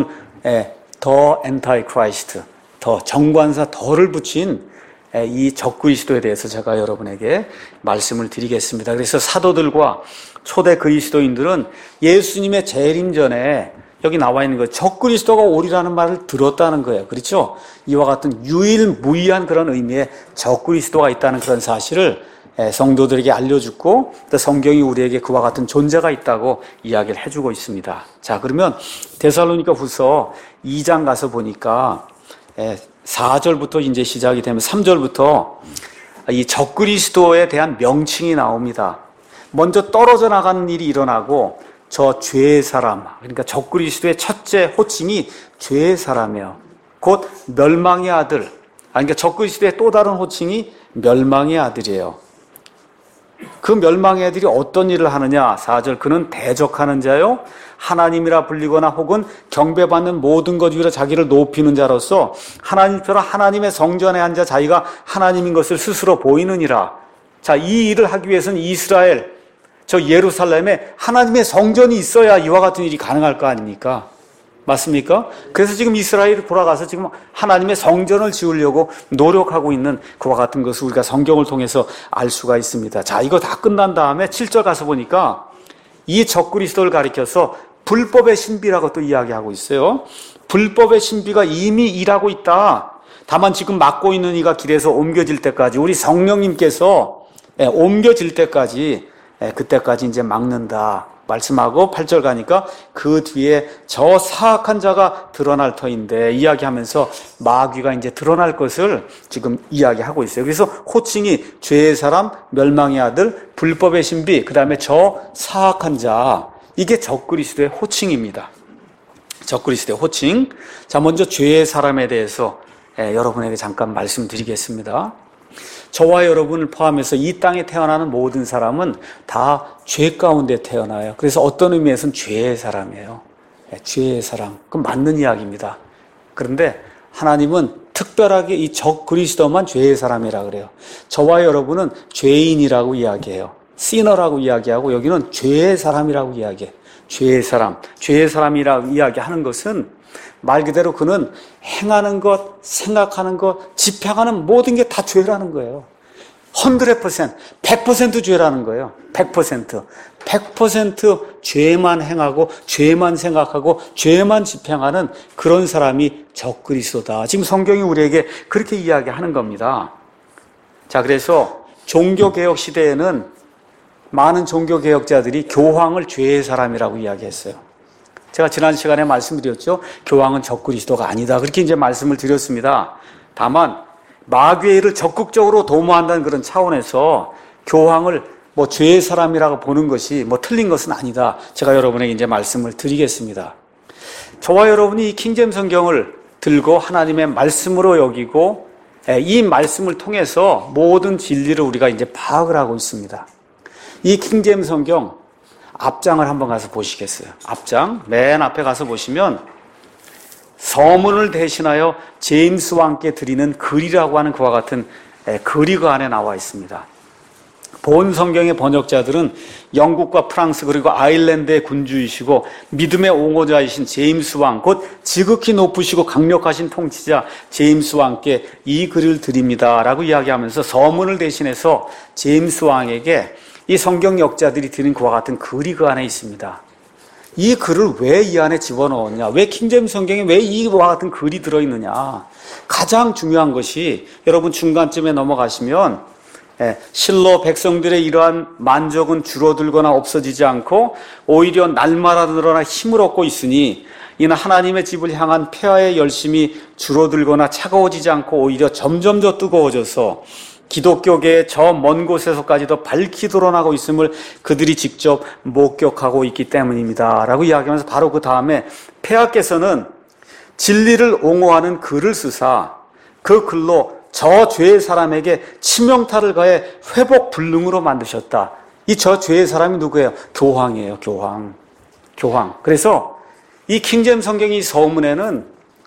더 엔타이크라이스트, 더 정관사 더를 붙인 이 적 그리스도에 대해서 제가 여러분에게 말씀을 드리겠습니다. 그래서 사도들과 초대 그리스도인들은 예수님의 재림 전에 여기 나와 있는 거 적 그리스도가 오리라는 말을 들었다는 거예요. 그렇죠? 이와 같은 유일무이한 그런 의미의 적 그리스도가 있다는 그런 사실을 성도들에게 알려주고 또 성경이 우리에게 그와 같은 존재가 있다고 이야기를 해주고 있습니다. 자, 그러면 데살로니가 후서 이 장 가서 보니까 사 절부터 이제 시작이 되면 삼 절부터 이 적 그리스도에 대한 명칭이 나옵니다. 먼저 떨어져 나가는 일이 일어나고 저 죄의 사람, 그러니까 적 그리스도의 첫째 호칭이 죄의 사람이에요. 곧 멸망의 아들, 그러니까 적 그리스도의 또 다른 호칭이 멸망의 아들이에요. 그 멸망의 아들이 어떤 일을 하느냐? 사 절, 그는 대적하는 자요 하나님이라 불리거나 혹은 경배받는 모든 것 위로 자기를 높이는 자로서 하나님처럼 하나님의 성전에 앉아 자기가 하나님인 것을 스스로 보이느니라. 자, 이 일을 하기 위해서는 이스라엘, 저 예루살렘에 하나님의 성전이 있어야 이와 같은 일이 가능할 거 아닙니까? 맞습니까? 그래서 지금 이스라엘이 돌아가서 지금 하나님의 성전을 지으려고 노력하고 있는 그와 같은 것을 우리가 성경을 통해서 알 수가 있습니다. 자, 이거 다 끝난 다음에 칠 절 가서 보니까 이 적 그리스도를 가리켜서 불법의 신비라고 또 이야기하고 있어요. 불법의 신비가 이미 일하고 있다. 다만 지금 맡고 있는 이가 길에서 옮겨질 때까지, 우리 성령님께서 옮겨질 때까지, 그때까지 이제 막는다 말씀하고 팔 절 가니까 그 뒤에 저 사악한 자가 드러날 터인데 이야기하면서 마귀가 이제 드러날 것을 지금 이야기하고 있어요. 그래서 호칭이 죄의 사람, 멸망의 아들, 불법의 신비, 그 다음에 저 사악한 자, 이게 적 그리스도의 호칭입니다. 적 그리스도의 호칭. 자, 먼저 죄의 사람에 대해서 여러분에게 잠깐 말씀드리겠습니다. 저와 여러분을 포함해서 이 땅에 태어나는 모든 사람은 다 죄 가운데 태어나요. 그래서 어떤 의미에서는 죄의 사람이에요. 죄의 사람. 그건 맞는 이야기입니다. 그런데 하나님은 특별하게 이 적 그리스도만 죄의 사람이라 그래요. 저와 여러분은 죄인이라고 이야기해요. 시너라고 이야기하고 여기는 죄의 사람이라고 이야기해요. 죄의 사람. 죄의 사람이라고 이야기하는 것은 말 그대로 그는 행하는 것, 생각하는 것, 집행하는 모든 게 다 죄라는 거예요. 백 퍼센트, 백 퍼센트 죄라는 거예요. 백 퍼센트. 백 퍼센트 죄만 행하고 죄만 생각하고 죄만 집행하는 그런 사람이 적 그리스도다. 지금 성경이 우리에게 그렇게 이야기하는 겁니다. 자, 그래서 종교개혁 시대에는 많은 종교개혁자들이 교황을 죄의 사람이라고 이야기했어요. 제가 지난 시간에 말씀드렸죠. 교황은 적 그리스도가 아니다. 그렇게 이제 말씀을 드렸습니다. 다만 마귀의 일을 적극적으로 도모한다는 그런 차원에서 교황을 뭐 죄의 사람이라고 보는 것이 뭐 틀린 것은 아니다. 제가 여러분에게 이제 말씀을 드리겠습니다. 저와 여러분이 이 킹제임 성경을 들고 하나님의 말씀으로 여기고 이 말씀을 통해서 모든 진리를 우리가 이제 파악을 하고 있습니다. 이 킹제임 성경 앞장을 한번 가서 보시겠어요? 앞장 맨 앞에 가서 보시면 서문을 대신하여 제임스와 함께 드리는 글이라고 하는 그와 같은 글이 그 안에 나와 있습니다. 본 성경의 번역자들은 영국과 프랑스 그리고 아일랜드의 군주이시고 믿음의 옹호자이신 제임스 왕, 곧 지극히 높으시고 강력하신 통치자 제임스 왕께 이 글을 드립니다 라고 이야기하면서 서문을 대신해서 제임스 왕에게 이 성경 역자들이 드린 그와 같은 글이 그 안에 있습니다. 이 글을 왜 이 안에 집어넣었냐? 왜 킹제임스 성경에 왜 이와 같은 글이 들어있느냐? 가장 중요한 것이 여러분 중간쯤에 넘어가시면 실로 백성들의 이러한 만족은 줄어들거나 없어지지 않고 오히려 날마다 늘어나 힘을 얻고 있으니 이는 하나님의 집을 향한 폐하의 열심이 줄어들거나 차가워지지 않고 오히려 점점 더 뜨거워져서 기독교계의 저 먼 곳에서까지도 밝히 드러나고 있음을 그들이 직접 목격하고 있기 때문입니다. 라고 이야기하면서 바로 그 다음에 폐하께서는 진리를 옹호하는 글을 쓰사 그 글로 저 죄의 사람에게 치명타를 가해 회복 불능으로 만드셨다. 이 저 죄의 사람이 누구예요? 교황이에요. 교황. 교황. 그래서 이 킹제임스 성경의 서문에는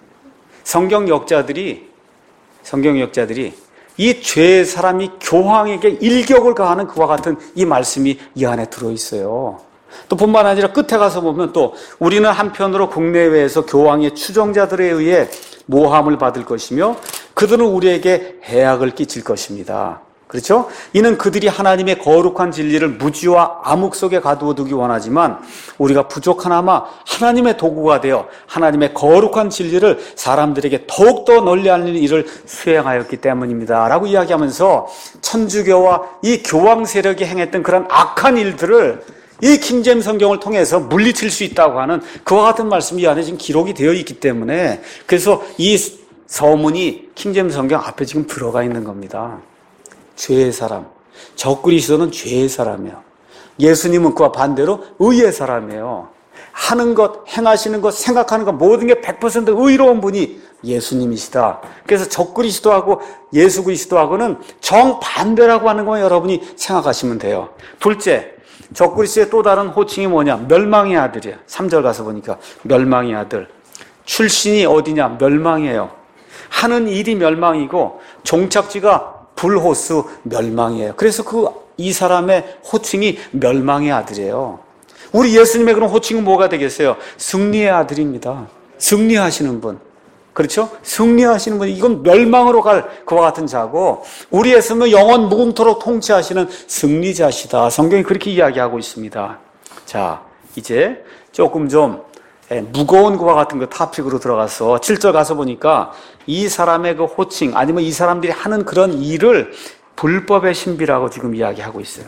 성경 역자들이 성경 역자들이 이 죄의 사람이 교황에게 일격을 가하는 그와 같은 이 말씀이 이 안에 들어있어요. 또 뿐만 아니라 끝에 가서 보면 또 우리는 한편으로 국내외에서 교황의 추종자들에 의해 모함을 받을 것이며 그들은 우리에게 해악을 끼칠 것입니다. 그렇죠? 이는 그들이 하나님의 거룩한 진리를 무지와 암흑 속에 가두어두기 원하지만 우리가 부족하나마 하나님의 도구가 되어 하나님의 거룩한 진리를 사람들에게 더욱더 널리 알리는 일을 수행하였기 때문입니다. 라고 이야기하면서 천주교와 이 교황 세력이 행했던 그런 악한 일들을 이 킹제임스 성경을 통해서 물리칠 수 있다고 하는 그와 같은 말씀이 이 안에 지금 기록이 되어 있기 때문에 그래서 이 서문이 킹제임스 성경 앞에 지금 들어가 있는 겁니다. 죄의 사람. 적그리스도는 죄의 사람이에요. 예수님은 그와 반대로 의의 사람이에요. 하는 것, 행하시는 것, 생각하는 것 모든 게 백 퍼센트 의로운 분이 예수님이시다. 그래서 적그리스도하고 예수 그리스도하고는 정반대라고 하는 거 여러분이 생각하시면 돼요. 둘째, 적그리스도의 또 다른 호칭이 뭐냐? 멸망의 아들이야. 삼 절 가서 보니까 멸망의 아들. 출신이 어디냐? 멸망이에요. 하는 일이 멸망이고 종착지가 불호수 멸망이에요. 그래서 그 이 사람의 호칭이 멸망의 아들이에요. 우리 예수님의 그런 호칭은 뭐가 되겠어요? 승리의 아들입니다. 승리하시는 분. 그렇죠? 승리하시는 분. 이건 멸망으로 갈 그와 같은 자고 우리 예수님은 영원 무궁토록 통치하시는 승리자시다. 성경이 그렇게 이야기하고 있습니다. 자, 이제 조금 좀 무거운 그와 같은 그 토픽으로 들어가서 칠 절 가서 보니까 이 사람의 그 호칭 아니면 이 사람들이 하는 그런 일을 불법의 신비라고 지금 이야기하고 있어요.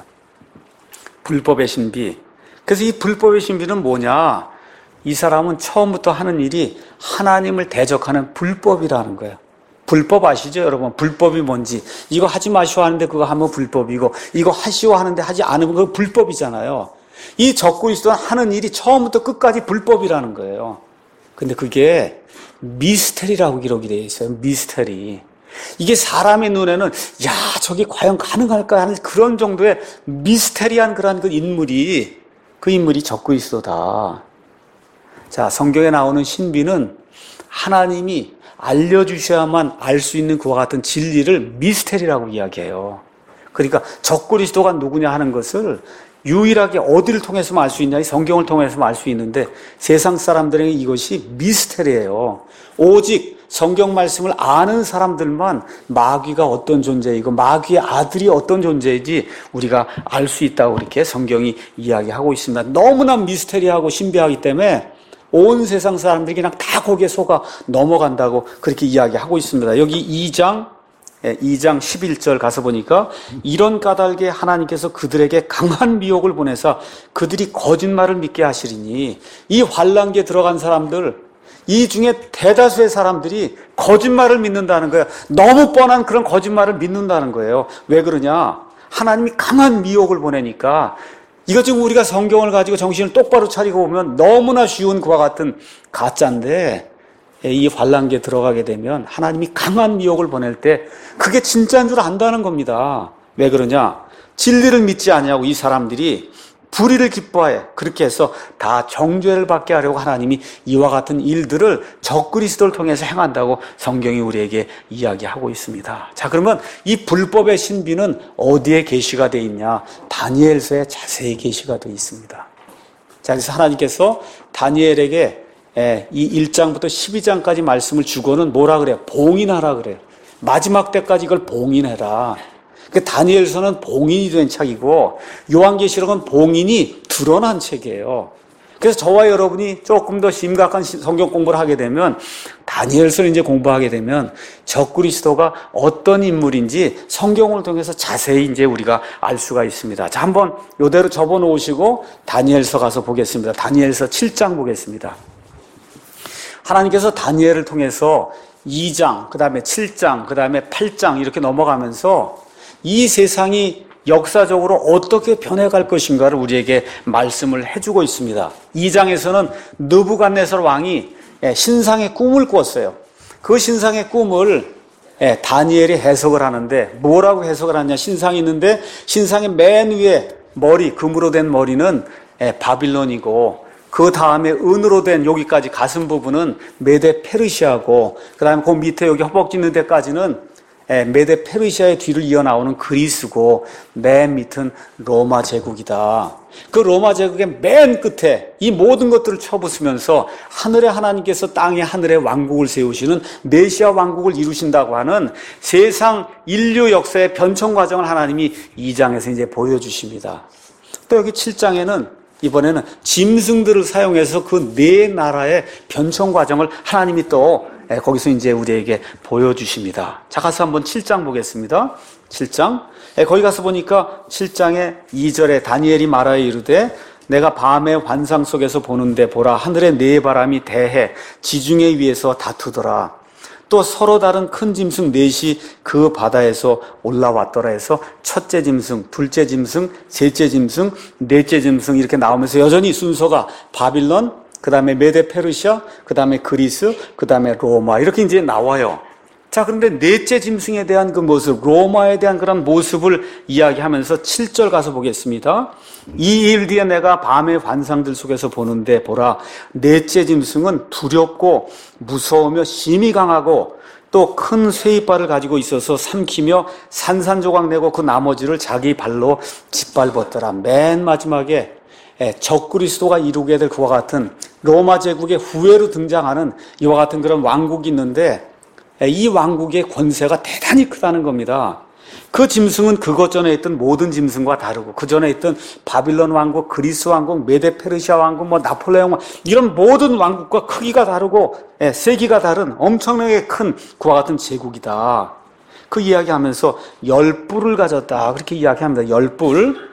불법의 신비. 그래서 이 불법의 신비는 뭐냐? 이 사람은 처음부터 하는 일이 하나님을 대적하는 불법이라는 거예요. 불법 아시죠, 여러분? 불법이 뭔지. 이거 하지 마시오 하는데 그거 하면 불법이고 이거 하시오 하는데 하지 않으면 그거 불법이잖아요. 이 적그리스도는 하는 일이 처음부터 끝까지 불법이라는 거예요. 근데 그게 미스테리라고 기록이 되어 있어요. 미스테리. 이게 사람의 눈에는 야 저게 과연 가능할까 하는 그런 정도의 미스테리한 그런 그 인물이 그 인물이 적그리스도다. 자, 성경에 나오는 신비는 하나님이 알려주셔야만 알 수 있는 그와 같은 진리를 미스테리라고 이야기해요. 그러니까 적그리스도가 누구냐 하는 것을 유일하게 어디를 통해서만 알 수 있냐? 이 성경을 통해서만 알 수 있는데 세상 사람들에게 이것이 미스테리예요. 오직 성경 말씀을 아는 사람들만 마귀가 어떤 존재이고 마귀의 아들이 어떤 존재인지 우리가 알 수 있다고 이렇게 성경이 이야기하고 있습니다. 너무나 미스테리하고 신비하기 때문에 온 세상 사람들이 그냥 다 거기에 속아 넘어간다고 그렇게 이야기하고 있습니다. 여기 이 장 이 장 십일 절 가서 보니까 이런 까닭에 하나님께서 그들에게 강한 미혹을 보내사 그들이 거짓말을 믿게 하시리니 이 환난기에 들어간 사람들 이 중에 대다수의 사람들이 거짓말을 믿는다는 거예요. 너무 뻔한 그런 거짓말을 믿는다는 거예요. 왜 그러냐? 하나님이 강한 미혹을 보내니까 이거 지금 우리가 성경을 가지고 정신을 똑바로 차리고 보면 너무나 쉬운 그와 같은 가짜인데 이 환난기에 들어가게 되면 하나님이 강한 미혹을 보낼 때 그게 진짜인 줄 안다는 겁니다. 왜 그러냐? 진리를 믿지 않냐고 이 사람들이 불의를 기뻐해. 그렇게 해서 다 정죄를 받게 하려고 하나님이 이와 같은 일들을 적그리스도를 통해서 행한다고 성경이 우리에게 이야기하고 있습니다. 자, 그러면 이 불법의 신비는 어디에 계시가 되어 있냐? 다니엘서에 자세히 계시가 되어 있습니다. 자, 그래서 하나님께서 다니엘에게 이 일 장부터 십이 장까지 말씀을 주고는 뭐라 그래요? 봉인하라 그래요. 마지막 때까지 이걸 봉인해라. 그 다니엘서는 봉인이 된 책이고 요한계시록은 봉인이 드러난 책이에요. 그래서 저와 여러분이 조금 더 심각한 성경 공부를 하게 되면 다니엘서를 이제 공부하게 되면 적그리스도가 어떤 인물인지 성경을 통해서 자세히 이제 우리가 알 수가 있습니다. 자, 한번 이대로 접어 놓으시고 다니엘서 가서 보겠습니다. 다니엘서 칠 장 보겠습니다. 하나님께서 다니엘을 통해서 이 장, 그 다음에 칠 장, 그 다음에 팔 장 이렇게 넘어가면서 이 세상이 역사적으로 어떻게 변해갈 것인가를 우리에게 말씀을 해주고 있습니다. 이 장에서는 느부갓네살 왕이 신상의 꿈을 꾸었어요. 그 신상의 꿈을 다니엘이 해석을 하는데 뭐라고 해석을 하냐. 신상이 있는데 신상의 맨 위에 머리, 금으로 된 머리는 바빌론이고 그 다음에 은으로 된 여기까지 가슴 부분은 메데 페르시아고 그 다음에 그 밑에 여기 허벅지 있는 데까지는 메데 페르시아의 뒤를 이어나오는 그리스고 맨 밑은 로마 제국이다. 그 로마 제국의 맨 끝에 이 모든 것들을 쳐부수면서 하늘의 하나님께서 땅에 하늘의 왕국을 세우시는 메시아 왕국을 이루신다고 하는 세상 인류 역사의 변천 과정을 하나님이 이 장에서 이제 보여주십니다. 또 여기 칠 장에는 이번에는 짐승들을 사용해서 그 네 나라의 변천 과정을 하나님이 또 거기서 이제 우리에게 보여주십니다. 자, 가서 한번 칠 장 보겠습니다. 칠 장. 거기 가서 보니까 칠 장의 이 절에 다니엘이 말하여 이르되 내가 밤의 환상 속에서 보는데 보라 하늘의 네 바람이 대해 지중해 위에서 다투더라. 또 서로 다른 큰 짐승 넷이 그 바다에서 올라왔더라 해서 첫째 짐승, 둘째 짐승, 셋째 짐승, 넷째 짐승 이렇게 나오면서 여전히 순서가 바빌론, 그 다음에 메데 페르시아, 그 다음에 그리스, 그 다음에 로마 이렇게 이제 나와요. 자, 그런데 넷째 짐승에 대한 그 모습, 로마에 대한 그런 모습을 이야기하면서 칠 절 가서 보겠습니다. 이 일 뒤에 내가 밤의 환상들 속에서 보는데 보라 넷째 짐승은 두렵고 무서우며 심히 강하고 또 큰 쇠이빨을 가지고 있어서 삼키며 산산조각 내고 그 나머지를 자기 발로 짓밟았더라. 맨 마지막에 적그리스도가 이루게 될 그와 같은 로마 제국의 후예로 등장하는 이와 같은 그런 왕국이 있는데 이 왕국의 권세가 대단히 크다는 겁니다. 그 짐승은 그것 전에 있던 모든 짐승과 다르고 그 전에 있던 바빌론 왕국, 그리스 왕국, 메데 페르시아 왕국, 뭐 나폴레옹 왕국 이런 모든 왕국과 크기가 다르고 세기가 다른 엄청나게 큰 그와 같은 제국이다. 그 이야기하면서 열 뿔을 가졌다. 그렇게 이야기합니다. 열 뿔.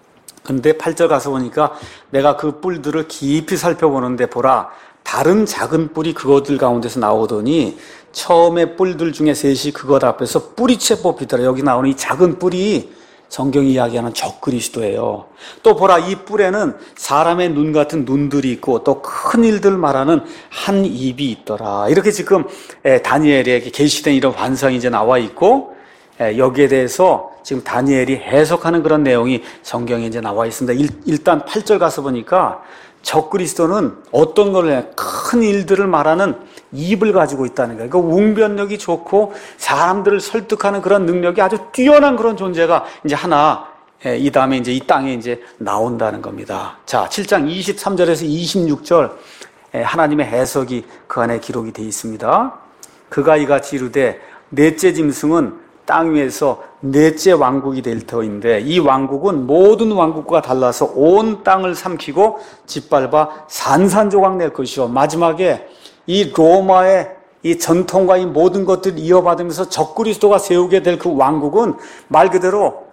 근데 팔 절 가서 보니까 내가 그 뿔들을 깊이 살펴보는데 보라 다른 작은 뿔이 그것들 가운데서 나오더니 처음에 뿔들 중에 셋이 그것 앞에서 뿌리채 뽑히더라. 여기 나오는 이 작은 뿔이 성경이 이야기하는 적그리스도예요. 또 보라 이 뿔에는 사람의 눈 같은 눈들이 있고 또 큰 일들 말하는 한 입이 있더라. 이렇게 지금 다니엘에게 계시된 이런 환상이 이제 나와 있고 여기에 대해서 지금 다니엘이 해석하는 그런 내용이 성경에 이제 나와 있습니다. 일단 팔 절 가서 보니까 적그리스도는 어떤 걸 해? 큰 일들을 말하는 입을 가지고 있다는 거예요. 그 웅변력이 좋고 사람들을 설득하는 그런 능력이 아주 뛰어난 그런 존재가 이제 하나 이 다음에 이제 이 땅에 이제 나온다는 겁니다. 자, 칠 장 이십삼 절에서 이십육 절 하나님의 해석이 그 안에 기록이 되어 있습니다. 그가 이같이 이르되 넷째 짐승은 땅 위에서 넷째 왕국이 될 터인데 이 왕국은 모든 왕국과 달라서 온 땅을 삼키고 짓밟아 산산조각 낼 것이요 마지막에 이 로마의 이 전통과 이 모든 것들을 이어받으면서 적그리스도가 세우게 될 그 왕국은 말 그대로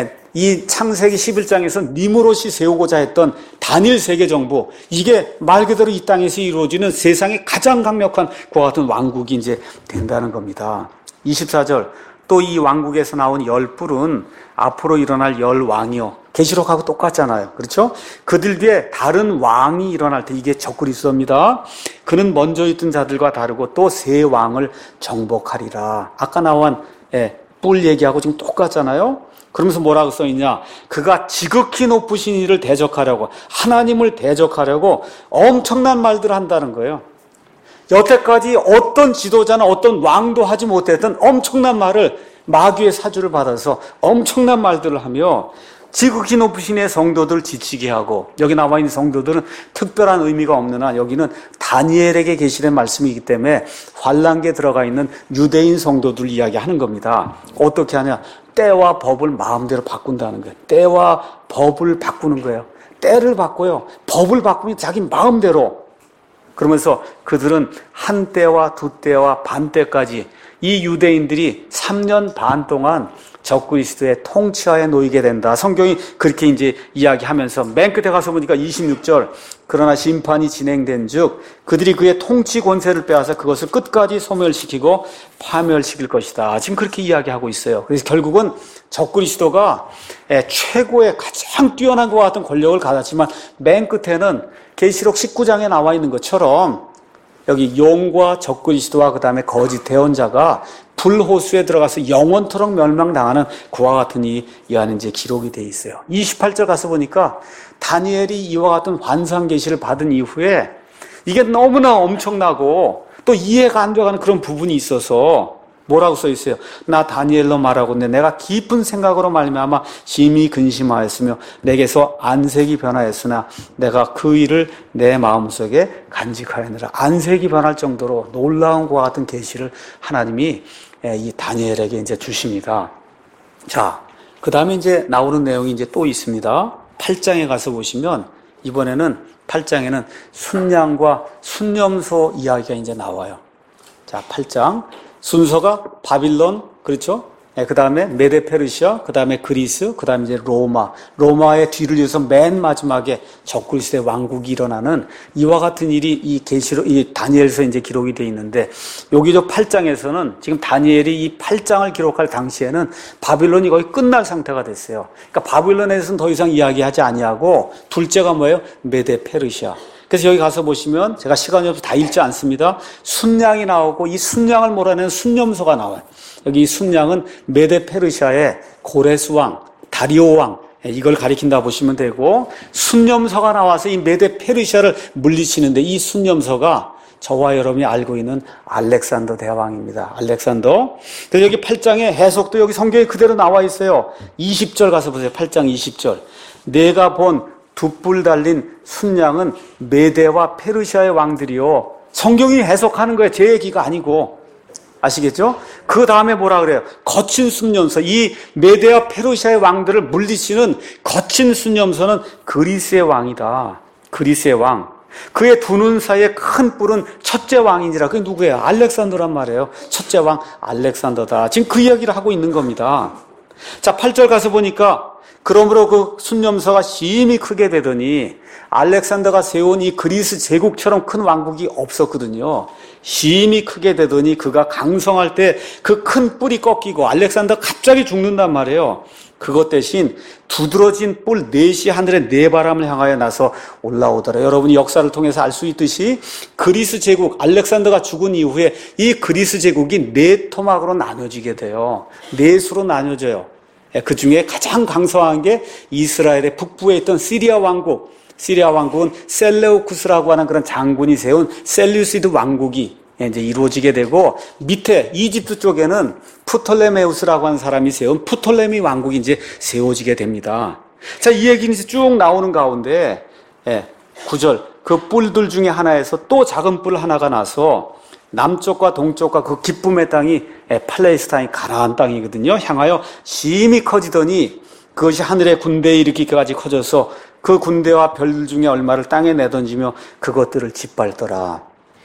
이 창세기 십일 장에서 니무롯이 세우고자 했던 단일 세계정부 이게 말 그대로 이 땅에서 이루어지는 세상의 가장 강력한 그와 같은 왕국이 이제 된다는 겁니다. 이십사 절 또 이 왕국에서 나온 열 뿔은 앞으로 일어날 열 왕이요. 계시록하고 똑같잖아요. 그렇죠? 그들 뒤에 다른 왕이 일어날 때 이게 적그리스도입니다. 그는 먼저 있던 자들과 다르고 또 새 왕을 정복하리라. 아까 나온 예, 뿔 얘기하고 지금 똑같잖아요. 그러면서 뭐라고 써있냐? 그가 지극히 높으신 이를 대적하려고 하나님을 대적하려고 엄청난 말들을 한다는 거예요. 여태까지 어떤 지도자나 어떤 왕도 하지 못했던 엄청난 말을 마귀의 사주를 받아서 엄청난 말들을 하며 지극히 높으신 이의 성도들 지치게 하고 여기 나와 있는 성도들은 특별한 의미가 없는 한 여기는 다니엘에게 계시된 말씀이기 때문에 환란기에 들어가 있는 유대인 성도들을 이야기하는 겁니다. 어떻게 하냐? 때와 법을 마음대로 바꾼다는 거예요. 때와 법을 바꾸는 거예요. 때를 바꿔요. 법을 바꾸면 자기 마음대로. 그러면서 그들은 한 때와 두 때와 반 때까지 이 유대인들이 삼 년 반 동안 적그리스도의 통치하에 놓이게 된다. 성경이 그렇게 이제 이야기하면서 맨 끝에 가서 보니까 이십육 절 그러나 심판이 진행된 즉 그들이 그의 통치 권세를 빼앗아 그것을 끝까지 소멸시키고 파멸시킬 것이다. 지금 그렇게 이야기하고 있어요. 그래서 결국은 적그리스도가 최고의 가장 뛰어난 것 같은 권력을 가졌지만 맨 끝에는 계시록 십구 장에 나와 있는 것처럼 여기 용과 적그리스도와 그 다음에 거짓 대언자가 불호수에 들어가서 영원토록 멸망당하는 그와 같은 이, 이 안에 이제 기록이 되어 있어요. 이십팔 절 가서 보니까 다니엘이 이와 같은 환상 계시를 받은 이후에 이게 너무나 엄청나고 또 이해가 안 돼가는 그런 부분이 있어서 뭐라고 써 있어요? 나 다니엘로 말하건대 내가 깊은 생각으로 말미암아 심히 근심하였으며 내게서 안색이 변하였으나 내가 그 일을 내 마음속에 간직하였느라. 안색이 변할 정도로 놀라운 것과 같은 계시를 하나님이 이 다니엘에게 이제 주십니다. 자, 그 다음에 이제 나오는 내용이 이제 또 있습니다. 팔 장에 가서 보시면 이번에는 팔 장에는 순양과 순념소 이야기가 이제 나와요. 자, 팔 장. 순서가 바빌론, 그렇죠? 네, 그 다음에 메데 페르시아, 그 다음에 그리스, 그 다음에 이제 로마. 로마의 뒤를 이어서 맨 마지막에 적그리스도의 왕국이 일어나는 이와 같은 일이 이 계시로, 이 다니엘서에 이제 기록이 되어 있는데, 여기 저 팔 장에서는 지금 다니엘이 이 팔 장을 기록할 당시에는 바빌론이 거의 끝날 상태가 됐어요. 그러니까 바빌론에 대해서는 더 이상 이야기하지 아니하고, 둘째가 뭐예요? 메데 페르시아. 그래서 여기 가서 보시면 제가 시간이 없어서 다 읽지 않습니다. 순양이 나오고 이 순양을 몰아내는 순념소가 나와요. 여기 이 순양은 메데 페르시아의 고레스 왕, 다리오 왕 이걸 가리킨다 보시면 되고 순념서가 나와서 이 메데 페르시아를 물리치는데 이 순념서가 저와 여러분이 알고 있는 알렉산더 대왕입니다. 알렉산더. 그래서 여기 팔 장의 해석도 여기 성경에 그대로 나와 있어요. 이십 절 가서 보세요. 팔 장 이십 절. 내가 본 두 뿔 달린 순양은 메데와 페르시아의 왕들이요. 성경이 해석하는 거예요. 제 얘기가 아니고. 아시겠죠? 그 다음에 뭐라 그래요? 거친 순념서. 이 메데와 페르시아의 왕들을 물리치는 거친 순념서는 그리스의 왕이다. 그리스의 왕. 그의 두 눈 사이에 큰 뿔은 첫째 왕이니라. 그게 누구예요? 알렉산더란 말이에요. 첫째 왕 알렉산더다. 지금 그 이야기를 하고 있는 겁니다. 자, 팔 절 가서 보니까 그러므로 그 순념서가 심히 크게 되더니 알렉산더가 세운 이 그리스 제국처럼 큰 왕국이 없었거든요. 심히 크게 되더니 그가 강성할 때 그 큰 뿔이 꺾이고 알렉산더가 갑자기 죽는단 말이에요. 그것 대신 두드러진 뿔 넷이 하늘의 네 바람을 향하여 나서 올라오더라. 여러분이 역사를 통해서 알 수 있듯이 그리스 제국, 알렉산더가 죽은 이후에 이 그리스 제국이 네 토막으로 나눠지게 돼요. 넷으로 나눠져요. 그 중에 가장 강성한 게 이스라엘의 북부에 있던 시리아 왕국. 시리아 왕국은 셀레우쿠스라고 하는 그런 장군이 세운 셀류시드 왕국이 이제 이루어지게 되고, 밑에 이집트 쪽에는 프톨레메우스라고 하는 사람이 세운 프톨레미 왕국이 이제 세워지게 됩니다. 자, 이 얘기는 이제 쭉 나오는 가운데, 예, 구 절. 그 뿔들 중에 하나에서 또 작은 뿔 하나가 나서 남쪽과 동쪽과 그 기쁨의 땅이 팔레스타인 가나안 땅이거든요. 향하여 심히 커지더니 그것이 하늘의 군대에 이르기까지 커져서 그 군대와 별들 중에 얼마를 땅에 내던지며 그것들을 짓밟더라.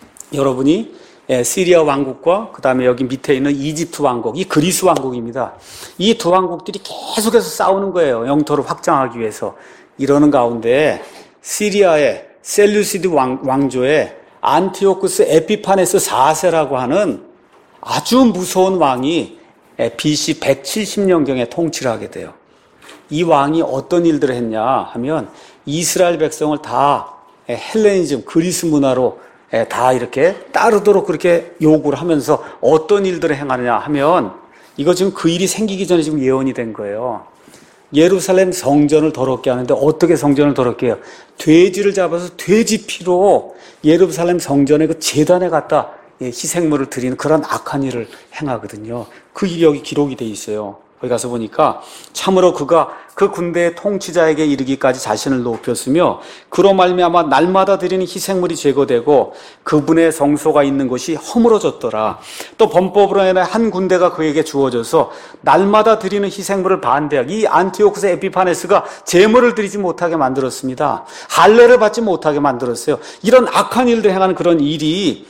여러분이 시리아 왕국과 그 다음에 여기 밑에 있는 이집트 왕국, 이 그리스 왕국입니다. 이 두 왕국들이 계속해서 싸우는 거예요. 영토를 확장하기 위해서. 이러는 가운데 시리아의 셀루시드 왕, 왕조의 안티오쿠스 에피파네스 사 세라고 하는 아주 무서운 왕이 비씨 백칠십 년경에 통치를 하게 돼요. 이 왕이 어떤 일들을 했냐 하면 이스라엘 백성을 다 헬레니즘, 그리스 문화로 다 이렇게 따르도록 그렇게 요구를 하면서 어떤 일들을 행하느냐 하면 이거 지금 그 일이 생기기 전에 지금 예언이 된 거예요. 예루살렘 성전을 더럽게 하는데 어떻게 성전을 더럽게 해요? 돼지를 잡아서 돼지 피로 예루살렘 성전의 그 제단에 갖다 희생물을 드리는 그런 악한 일을 행하거든요. 그 일이 여기 기록이 돼 있어요. 거기 가서 보니까 참으로 그가 그 군대의 통치자에게 이르기까지 자신을 높였으며 그로 말미암아 날마다 드리는 희생물이 제거되고 그분의 성소가 있는 곳이 허물어졌더라. 또 범법으로 인해 한 군대가 그에게 주어져서 날마다 드리는 희생물을 반대하기, 이 안티오쿠스 에피파네스가 제물을 드리지 못하게 만들었습니다. 할례를 받지 못하게 만들었어요. 이런 악한 일들 행하는 그런 일이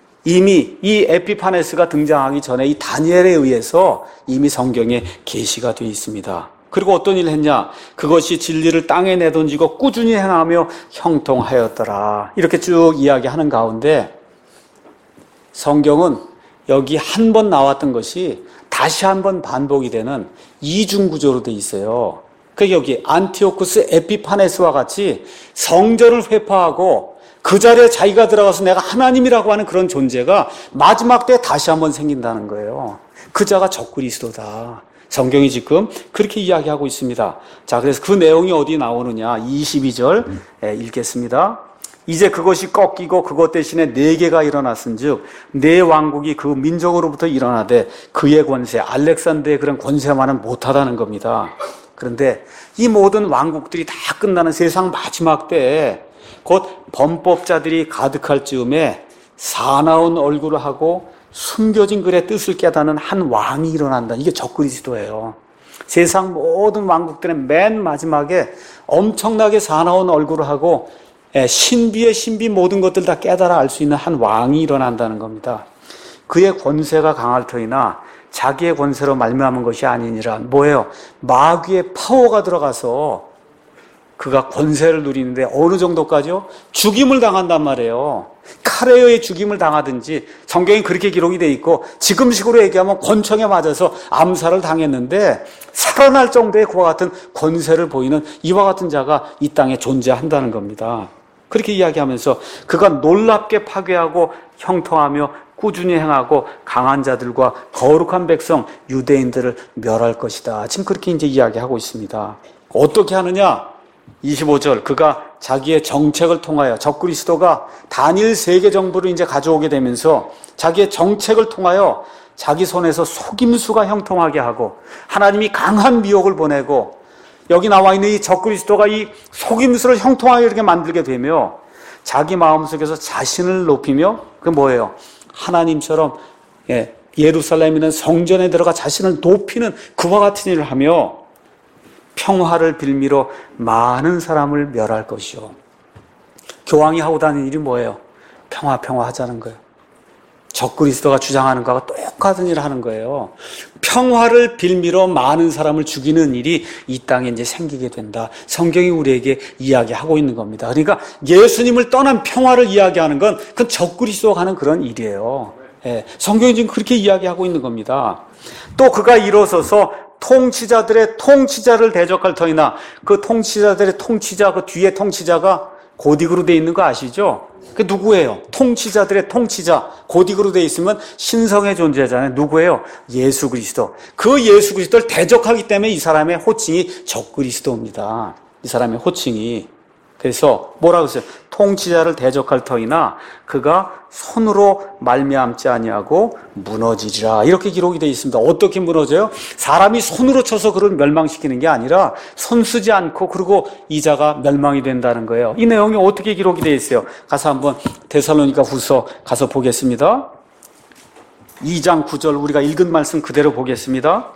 이미 이 에피파네스가 등장하기 전에 이 다니엘에 의해서 이미 성경에 계시가 되어 있습니다. 그리고 어떤 일을 했냐? 그것이 진리를 땅에 내던지고 꾸준히 행하며 형통하였더라. 이렇게 쭉 이야기하는 가운데 성경은 여기 한 번 나왔던 것이 다시 한 번 반복이 되는 이중 구조로 돼 있어요. 그 여기 안티오쿠스 에피파네스와 같이 성전을 회파하고 그 자리에 자기가 들어가서 내가 하나님이라고 하는 그런 존재가 마지막 때에 다시 한 번 생긴다는 거예요. 그 자가 적그리스도다. 성경이 지금 그렇게 이야기하고 있습니다. 자, 그래서 그 내용이 어디 나오느냐? 이십이 절 읽겠습니다. 이제 그것이 꺾이고 그것 대신에 네 개가 일어났은즉 네 왕국이 그 민족으로부터 일어나되 그의 권세, 알렉산더의 그런 권세만은 못하다는 겁니다. 그런데 이 모든 왕국들이 다 끝나는 세상 마지막 때에 곧 범법자들이 가득할 즈음에 사나운 얼굴을 하고 숨겨진 글의 뜻을 깨닫는 한 왕이 일어난다. 이게 적그리스도예요. 세상 모든 왕국들의 맨 마지막에 엄청나게 사나운 얼굴을 하고 신비의 신비 모든 것들 다 깨달아 알 수 있는 한 왕이 일어난다는 겁니다. 그의 권세가 강할 터이나 자기의 권세로 말미암은 것이 아니니라. 뭐예요? 마귀의 파워가 들어가서 그가 권세를 누리는데 어느 정도까지요? 죽임을 당한단 말이에요. 칼에 의해 죽임을 당하든지 성경에 그렇게 기록이 돼 있고 지금식으로 얘기하면 권총에 맞아서 암살을 당했는데 살아날 정도의 그와 같은 권세를 보이는 이와 같은 자가 이 땅에 존재한다는 겁니다. 그렇게 이야기하면서 그가 놀랍게 파괴하고 형통하며 꾸준히 행하고 강한 자들과 거룩한 백성 유대인들을 멸할 것이다. 지금 그렇게 이제 이야기하고 있습니다. 어떻게 하느냐? 이십오 절 그가 자기의 정책을 통하여 적그리스도가 단일 세계 정부를 이제 가져오게 되면서 자기의 정책을 통하여 자기 손에서 속임수가 형통하게 하고 하나님이 강한 미혹을 보내고 여기 나와 있는 이 적그리스도가 이 속임수를 형통하게 이렇게 만들게 되며 자기 마음속에서 자신을 높이며 그게 뭐예요? 하나님처럼 예, 예루살렘이라는 성전에 들어가 자신을 높이는 그와 같은 일을 하며 평화를 빌미로 많은 사람을 멸할 것이요. 교황이 하고 다니는 일이 뭐예요? 평화 평화 하자는 거예요. 적그리스도가 주장하는 것과 똑같은 일을 하는 거예요. 평화를 빌미로 많은 사람을 죽이는 일이 이 땅에 이제 생기게 된다. 성경이 우리에게 이야기하고 있는 겁니다. 그러니까 예수님을 떠난 평화를 이야기하는 건 그건 적그리스도가 하는 그런 일이에요. 예, 성경이 지금 그렇게 이야기하고 있는 겁니다. 또 그가 일어서서 통치자들의 통치자를 대적할 터이나 그 통치자들의 통치자 그 뒤에 통치자가 고딕으로 되어 있는 거 아시죠? 그 누구예요? 통치자들의 통치자 고딕으로 되어 있으면 신성의 존재잖아요. 누구예요? 예수 그리스도. 그 예수 그리스도를 대적하기 때문에 이 사람의 호칭이 적그리스도입니다. 이 사람의 호칭이. 그래서 뭐라고 했어요? 통치자를 대적할 터이나 그가 손으로 말미암지 아니하고 무너지리라. 이렇게 기록이 되어 있습니다. 어떻게 무너져요? 사람이 손으로 쳐서 그를 멸망시키는 게 아니라 손 쓰지 않고 그리고 이자가 멸망이 된다는 거예요. 이 내용이 어떻게 기록이 되어 있어요? 가서 한번 데살로니가 후서 가서 보겠습니다. 이 장 구 절 우리가 읽은 말씀 그대로 보겠습니다.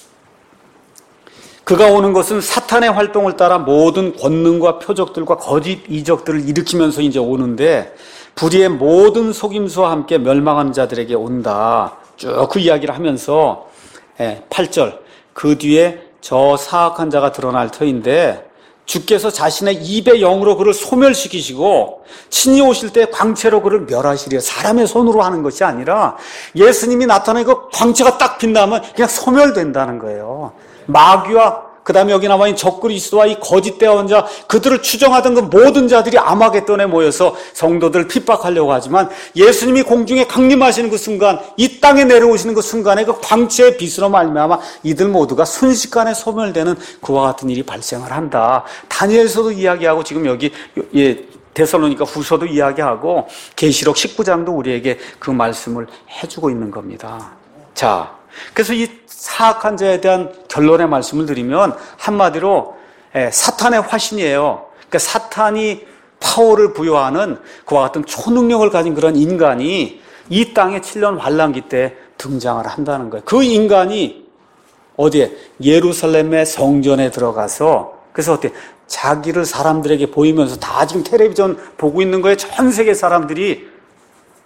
그가 오는 것은 사탄의 활동을 따라 모든 권능과 표적들과 거짓 이적들을 일으키면서 이제 오는데 불의의 모든 속임수와 함께 멸망한 자들에게 온다. 쭉 그 이야기를 하면서 팔 절 그 뒤에 저 사악한 자가 드러날 터인데 주께서 자신의 입의 영으로 그를 소멸시키시고 친히 오실 때 광채로 그를 멸하시리라. 사람의 손으로 하는 것이 아니라 예수님이 나타나고 광채가 딱 빛나면 그냥 소멸된다는 거예요. 마귀와 그 다음에 여기 나와 있는 적그리스도와 이 거짓 대언자 그들을 추정하던 그 모든 자들이 아마겟돈에 모여서 성도들을 핍박하려고 하지만 예수님이 공중에 강림하시는 그 순간 이 땅에 내려오시는 그 순간에 그 광채의 빛으로 말미암아 이들 모두가 순식간에 소멸되는 그와 같은 일이 발생을 한다. 다니엘서도 이야기하고 지금 여기 예, 데살로니가 후서도 이야기하고 계시록 십구 장도 우리에게 그 말씀을 해주고 있는 겁니다. 자, 그래서 이 사악한 자에 대한 결론의 말씀을 드리면 한마디로 사탄의 화신이에요. 그러니까 사탄이 파워를 부여하는 그와 같은 초능력을 가진 그런 인간이 이 땅의 칠 년 환란기 때 등장을 한다는 거예요. 그 인간이 어디에? 예루살렘의 성전에 들어가서 그래서 어때? 자기를 사람들에게 보이면서 다 지금 텔레비전 보고 있는 거예요. 전 세계 사람들이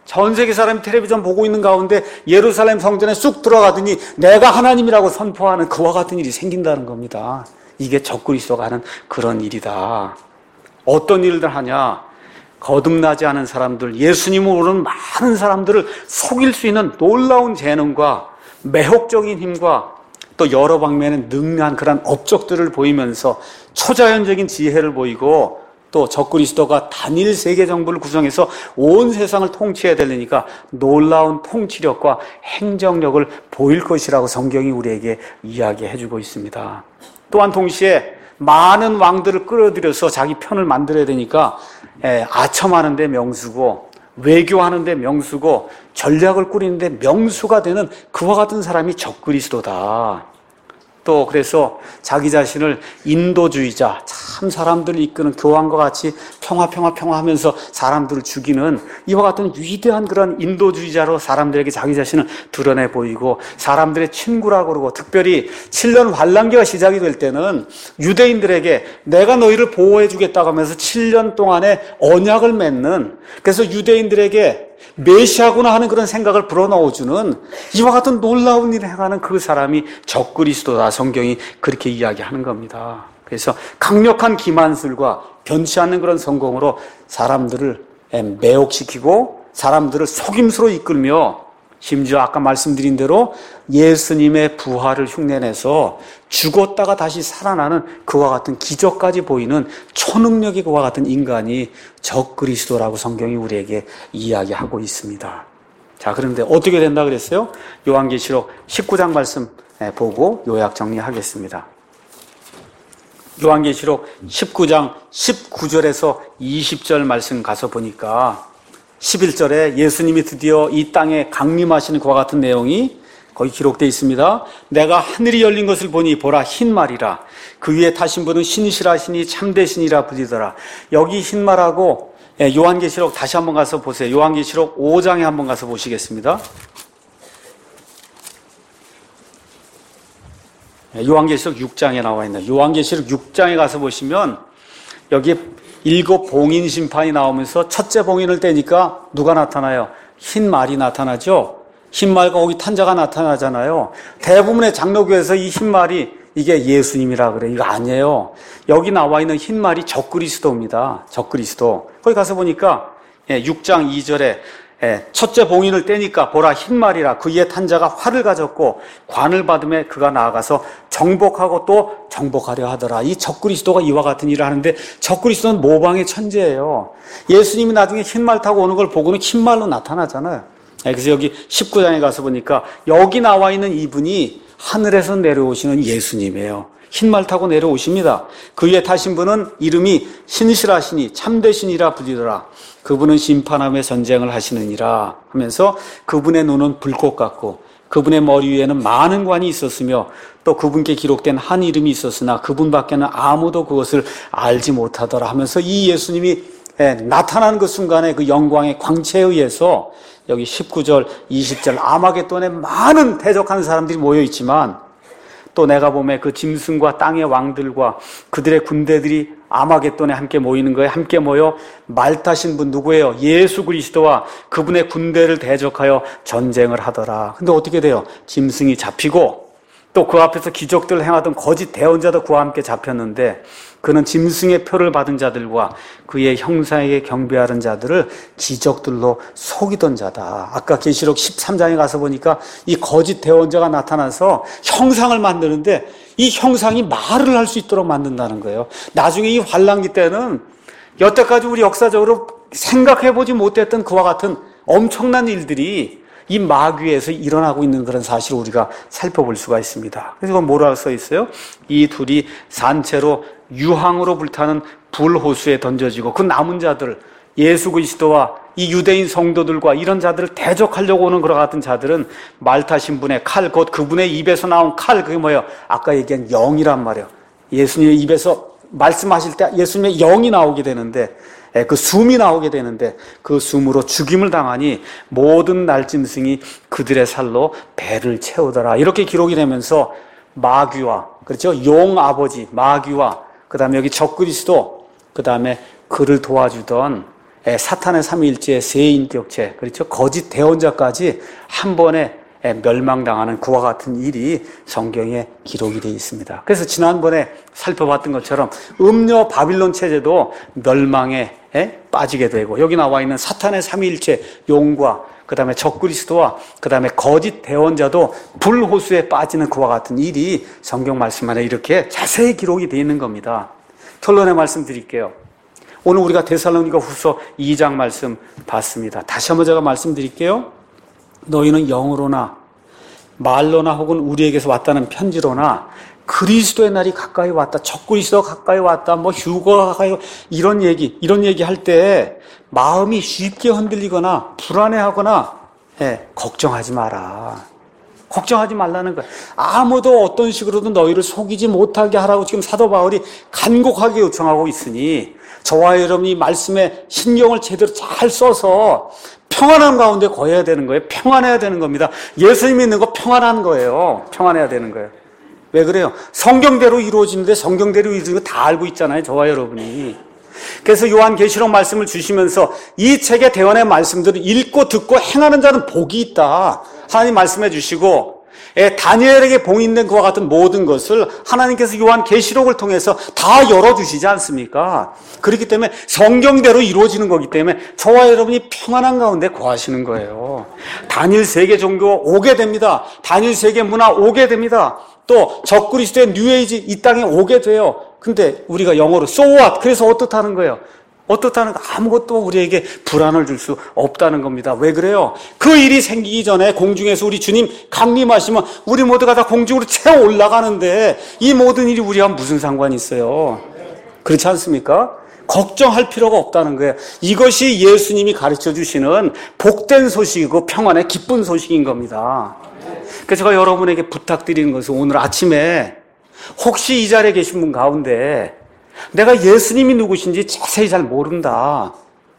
전 세계 사람이 텔레비전 보고 있는 가운데 예루살렘 성전에 쑥 들어가더니 내가 하나님이라고 선포하는 그와 같은 일이 생긴다는 겁니다. 이게 적그리스도가 하는 그런 일이다. 어떤 일들 하냐? 거듭나지 않은 사람들, 예수님을 모르는 많은 사람들을 속일 수 있는 놀라운 재능과 매혹적인 힘과 또 여러 방면에 능한 그런 업적들을 보이면서 초자연적인 지혜를 보이고 또 적그리스도가 단일 세계 정부를 구성해서 온 세상을 통치해야 되니까 놀라운 통치력과 행정력을 보일 것이라고 성경이 우리에게 이야기해주고 있습니다. 또한 동시에 많은 왕들을 끌어들여서 자기 편을 만들어야 되니까 아첨하는 데 명수고 외교하는 데 명수고 전략을 꾸리는 데 명수가 되는 그와 같은 사람이 적그리스도다. 또 그래서 자기 자신을 인도주의자, 참 사람들을 이끄는 교황과 같이 평화 평화 평화 하면서 사람들을 죽이는 이와 같은 위대한 그런 인도주의자로 사람들에게 자기 자신을 드러내 보이고 사람들의 친구라고 그러고 특별히 칠 년 환란기가 시작이 될 때는 유대인들에게 내가 너희를 보호해 주겠다고 하면서 칠 년 동안의 언약을 맺는, 그래서 유대인들에게 메시아구나 하는 그런 생각을 불어넣어주는 이와 같은 놀라운 일을 행하는 그 사람이 적그리스도다. 성경이 그렇게 이야기하는 겁니다. 그래서 강력한 기만술과 변치 않는 그런 성공으로 사람들을 매혹시키고 사람들을 속임수로 이끌며 심지어 아까 말씀드린 대로 예수님의 부활을 흉내내서 죽었다가 다시 살아나는 그와 같은 기적까지 보이는 초능력의 그와 같은 인간이 적그리스도라고 성경이 우리에게 이야기하고 있습니다. 자, 그런데 어떻게 된다 그랬어요? 요한계시록 십구 장 말씀 보고 요약 정리하겠습니다. 요한계시록 십구 장 십구 절에서 이십 절 말씀 가서 보니까 십일 절에 예수님이 드디어 이 땅에 강림하시는 그와 같은 내용이 거기 기록되어 있습니다. 내가 하늘이 열린 것을 보니 보라 흰말이라 그 위에 타신 분은 신실하시니 참되시니라 불리더라. 여기 흰말하고 요한계시록 다시 한번 가서 보세요. 요한계시록 오 장에 한번 가서 보시겠습니다. 요한계시록 육 장에 나와 있는 요한계시록 육 장에 가서 보시면 여기 일곱 봉인 심판이 나오면서 첫째 봉인을 떼니까 누가 나타나요? 흰 말이 나타나죠. 흰 말과 거기 탄자가 나타나잖아요. 대부분의 장로교에서 이 흰 말이 이게 예수님이라 그래. 이거 아니에요. 여기 나와 있는 흰 말이 적그리스도입니다. 적그리스도. 거기 가서 보니까 육 장 이 절에 첫째 봉인을 떼니까 보라 흰 말이라 그 위에 탄 자가 활을 가졌고 관을 받음에 그가 나아가서 정복하고 또 정복하려 하더라. 이 적그리스도가 이와 같은 일을 하는데 적그리스도는 모방의 천재예요. 예수님이 나중에 흰 말 타고 오는 걸 보고는 흰 말로 나타나잖아요. 그래서 여기 십구 장에 가서 보니까 여기 나와 있는 이분이 하늘에서 내려오시는 예수님이에요. 흰 말 타고 내려오십니다. 그 위에 타신 분은 이름이 신실하시니 참되시니라 불리더라. 그분은 심판함의 전쟁을 하시느니라 하면서 그분의 눈은 불꽃 같고 그분의 머리 위에는 많은 관이 있었으며 또 그분께 기록된 한 이름이 있었으나 그분밖에는 아무도 그것을 알지 못하더라 하면서 이 예수님이 나타나는 그 순간에 그 영광의 광채에 의해서 여기 십구 절 이십 절 아마겟돈에 많은 대적하는 사람들이 모여 있지만 또 내가 보면 그 짐승과 땅의 왕들과 그들의 군대들이 아마겟돈에 함께 모이는 거예요. 함께 모여 말 타신 분 누구예요? 예수 그리스도와 그분의 군대를 대적하여 전쟁을 하더라. 근데 어떻게 돼요? 짐승이 잡히고 또 그 앞에서 기적들을 행하던 거짓 대언자도 그와 함께 잡혔는데 그는 짐승의 표를 받은 자들과 그의 형상에게 경배하는 자들을 기적들로 속이던 자다. 아까 계시록 십삼 장에 가서 보니까 이 거짓 대언자가 나타나서 형상을 만드는데 이 형상이 말을 할 수 있도록 만든다는 거예요. 나중에 이 환란기 때는 여태까지 우리 역사적으로 생각해보지 못했던 그와 같은 엄청난 일들이 이 마귀에서 일어나고 있는 그런 사실을 우리가 살펴볼 수가 있습니다. 그래서 이건 뭐라고 써 있어요? 이 둘이 산채로 유황으로 불타는 불호수에 던져지고 그 남은 자들, 예수 그리스도와 이 유대인 성도들과 이런 자들을 대적하려고 오는 그와 같은 자들은 말 타신 분의 칼, 곧 그분의 입에서 나온 칼, 그게 뭐예요? 아까 얘기한 영이란 말이에요. 예수님의 입에서 말씀하실 때 예수님의 영이 나오게 되는데 그 숨이 나오게 되는데 그 숨으로 죽임을 당하니 모든 날짐승이 그들의 살로 배를 채우더라. 이렇게 기록이 되면서 마귀와 그렇죠? 용 아버지 마귀와 그 다음에 여기 적그리스도 그 다음에 그를 도와주던 사탄의 삼위일체, 세인격체, 그렇죠? 거짓 대언자까지 한 번에 멸망당하는 그와 같은 일이 성경에 기록이 되어 있습니다. 그래서 지난번에 살펴봤던 것처럼 음녀 바빌론 체제도 멸망에 빠지게 되고, 여기 나와 있는 사탄의 삼위일체, 용과 그 다음에 적그리스도와 그 다음에 거짓 대언자도 불호수에 빠지는 그와 같은 일이 성경 말씀 안에 이렇게 자세히 기록이 되어 있는 겁니다. 결론의 말씀 드릴게요. 오늘 우리가 데살로니가 후서 이 장 말씀 봤습니다. 다시 한번 제가 말씀드릴게요. 너희는 영으로나 말로나 혹은 우리에게서 왔다는 편지로나 그리스도의 날이 가까이 왔다, 적그리스도가 가까이 왔다, 뭐 휴거가 가까이 왔다, 이런 얘기, 이런 얘기 할 때 마음이 쉽게 흔들리거나 불안해하거나 예, 걱정하지 마라. 걱정하지 말라는 거야. 아무도 어떤 식으로든 너희를 속이지 못하게 하라고 지금 사도 바울이 간곡하게 요청하고 있으니 저와 여러분이 말씀에 신경을 제대로 잘 써서 평안한 가운데 거해야 되는 거예요. 평안해야 되는 겁니다. 예수님 믿는 거 평안한 거예요. 평안해야 되는 거예요. 왜 그래요? 성경대로 이루어지는데 성경대로 이루어지는 거 다 알고 있잖아요. 저와 여러분이. 그래서 요한계시록 말씀을 주시면서 이 책의 대언의 말씀들을 읽고 듣고 행하는 자는 복이 있다. 하나님 말씀해 주시고, 예, 다니엘에게 봉인된 그와 같은 모든 것을 하나님께서 요한계시록을 통해서 다 열어주시지 않습니까? 그렇기 때문에 성경대로 이루어지는 거기 때문에 저와 여러분이 평안한 가운데 거하시는 거예요. 단일 세계 종교 오게 됩니다. 단일 세계 문화 오게 됩니다. 또 적그리스도의 뉴에이지 이 땅에 오게 돼요. 근데 우리가 영어로 so what? 그래서 어떻다는 거예요? 어떻다는 거, 아무것도 우리에게 불안을 줄 수 없다는 겁니다. 왜 그래요? 그 일이 생기기 전에 공중에서 우리 주님 강림하시면 우리 모두가 다 공중으로 채워 올라가는데 이 모든 일이 우리와 무슨 상관이 있어요? 그렇지 않습니까? 걱정할 필요가 없다는 거예요. 이것이 예수님이 가르쳐 주시는 복된 소식이고 평안의 기쁜 소식인 겁니다. 그래서 제가 여러분에게 부탁드리는 것은 오늘 아침에 혹시 이 자리에 계신 분 가운데 내가 예수님이 누구신지 자세히 잘 모른다.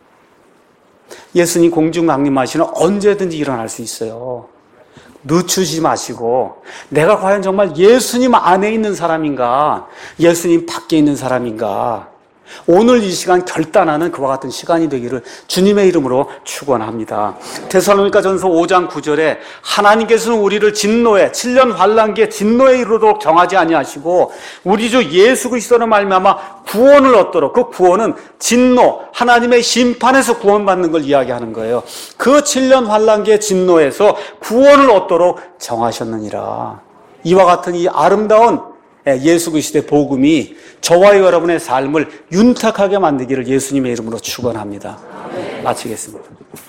예수님 공중 강림하시는 언제든지 일어날 수 있어요. 늦추지 마시고 내가 과연 정말 예수님 안에 있는 사람인가, 예수님 밖에 있는 사람인가, 오늘 이 시간 결단하는 그와 같은 시간이 되기를 주님의 이름으로 축원합니다. 데살로니가전서 오 장 구 절에 하나님께서는 우리를 진노에, 칠 년 환란기에 진노에 이르도록 정하지 아니하시고 우리 주 예수 그리스도로 말미암아 구원을 얻도록, 그 구원은 진노, 하나님의 심판에서 구원받는 걸 이야기하는 거예요. 그 칠 년 환란기의 진노에서 구원을 얻도록 정하셨느니라. 이와 같은 이 아름다운 예수 그리스도의 복음이 저와 여러분의 삶을 윤탁하게 만들기를 예수님의 이름으로 축원합니다. 마치겠습니다.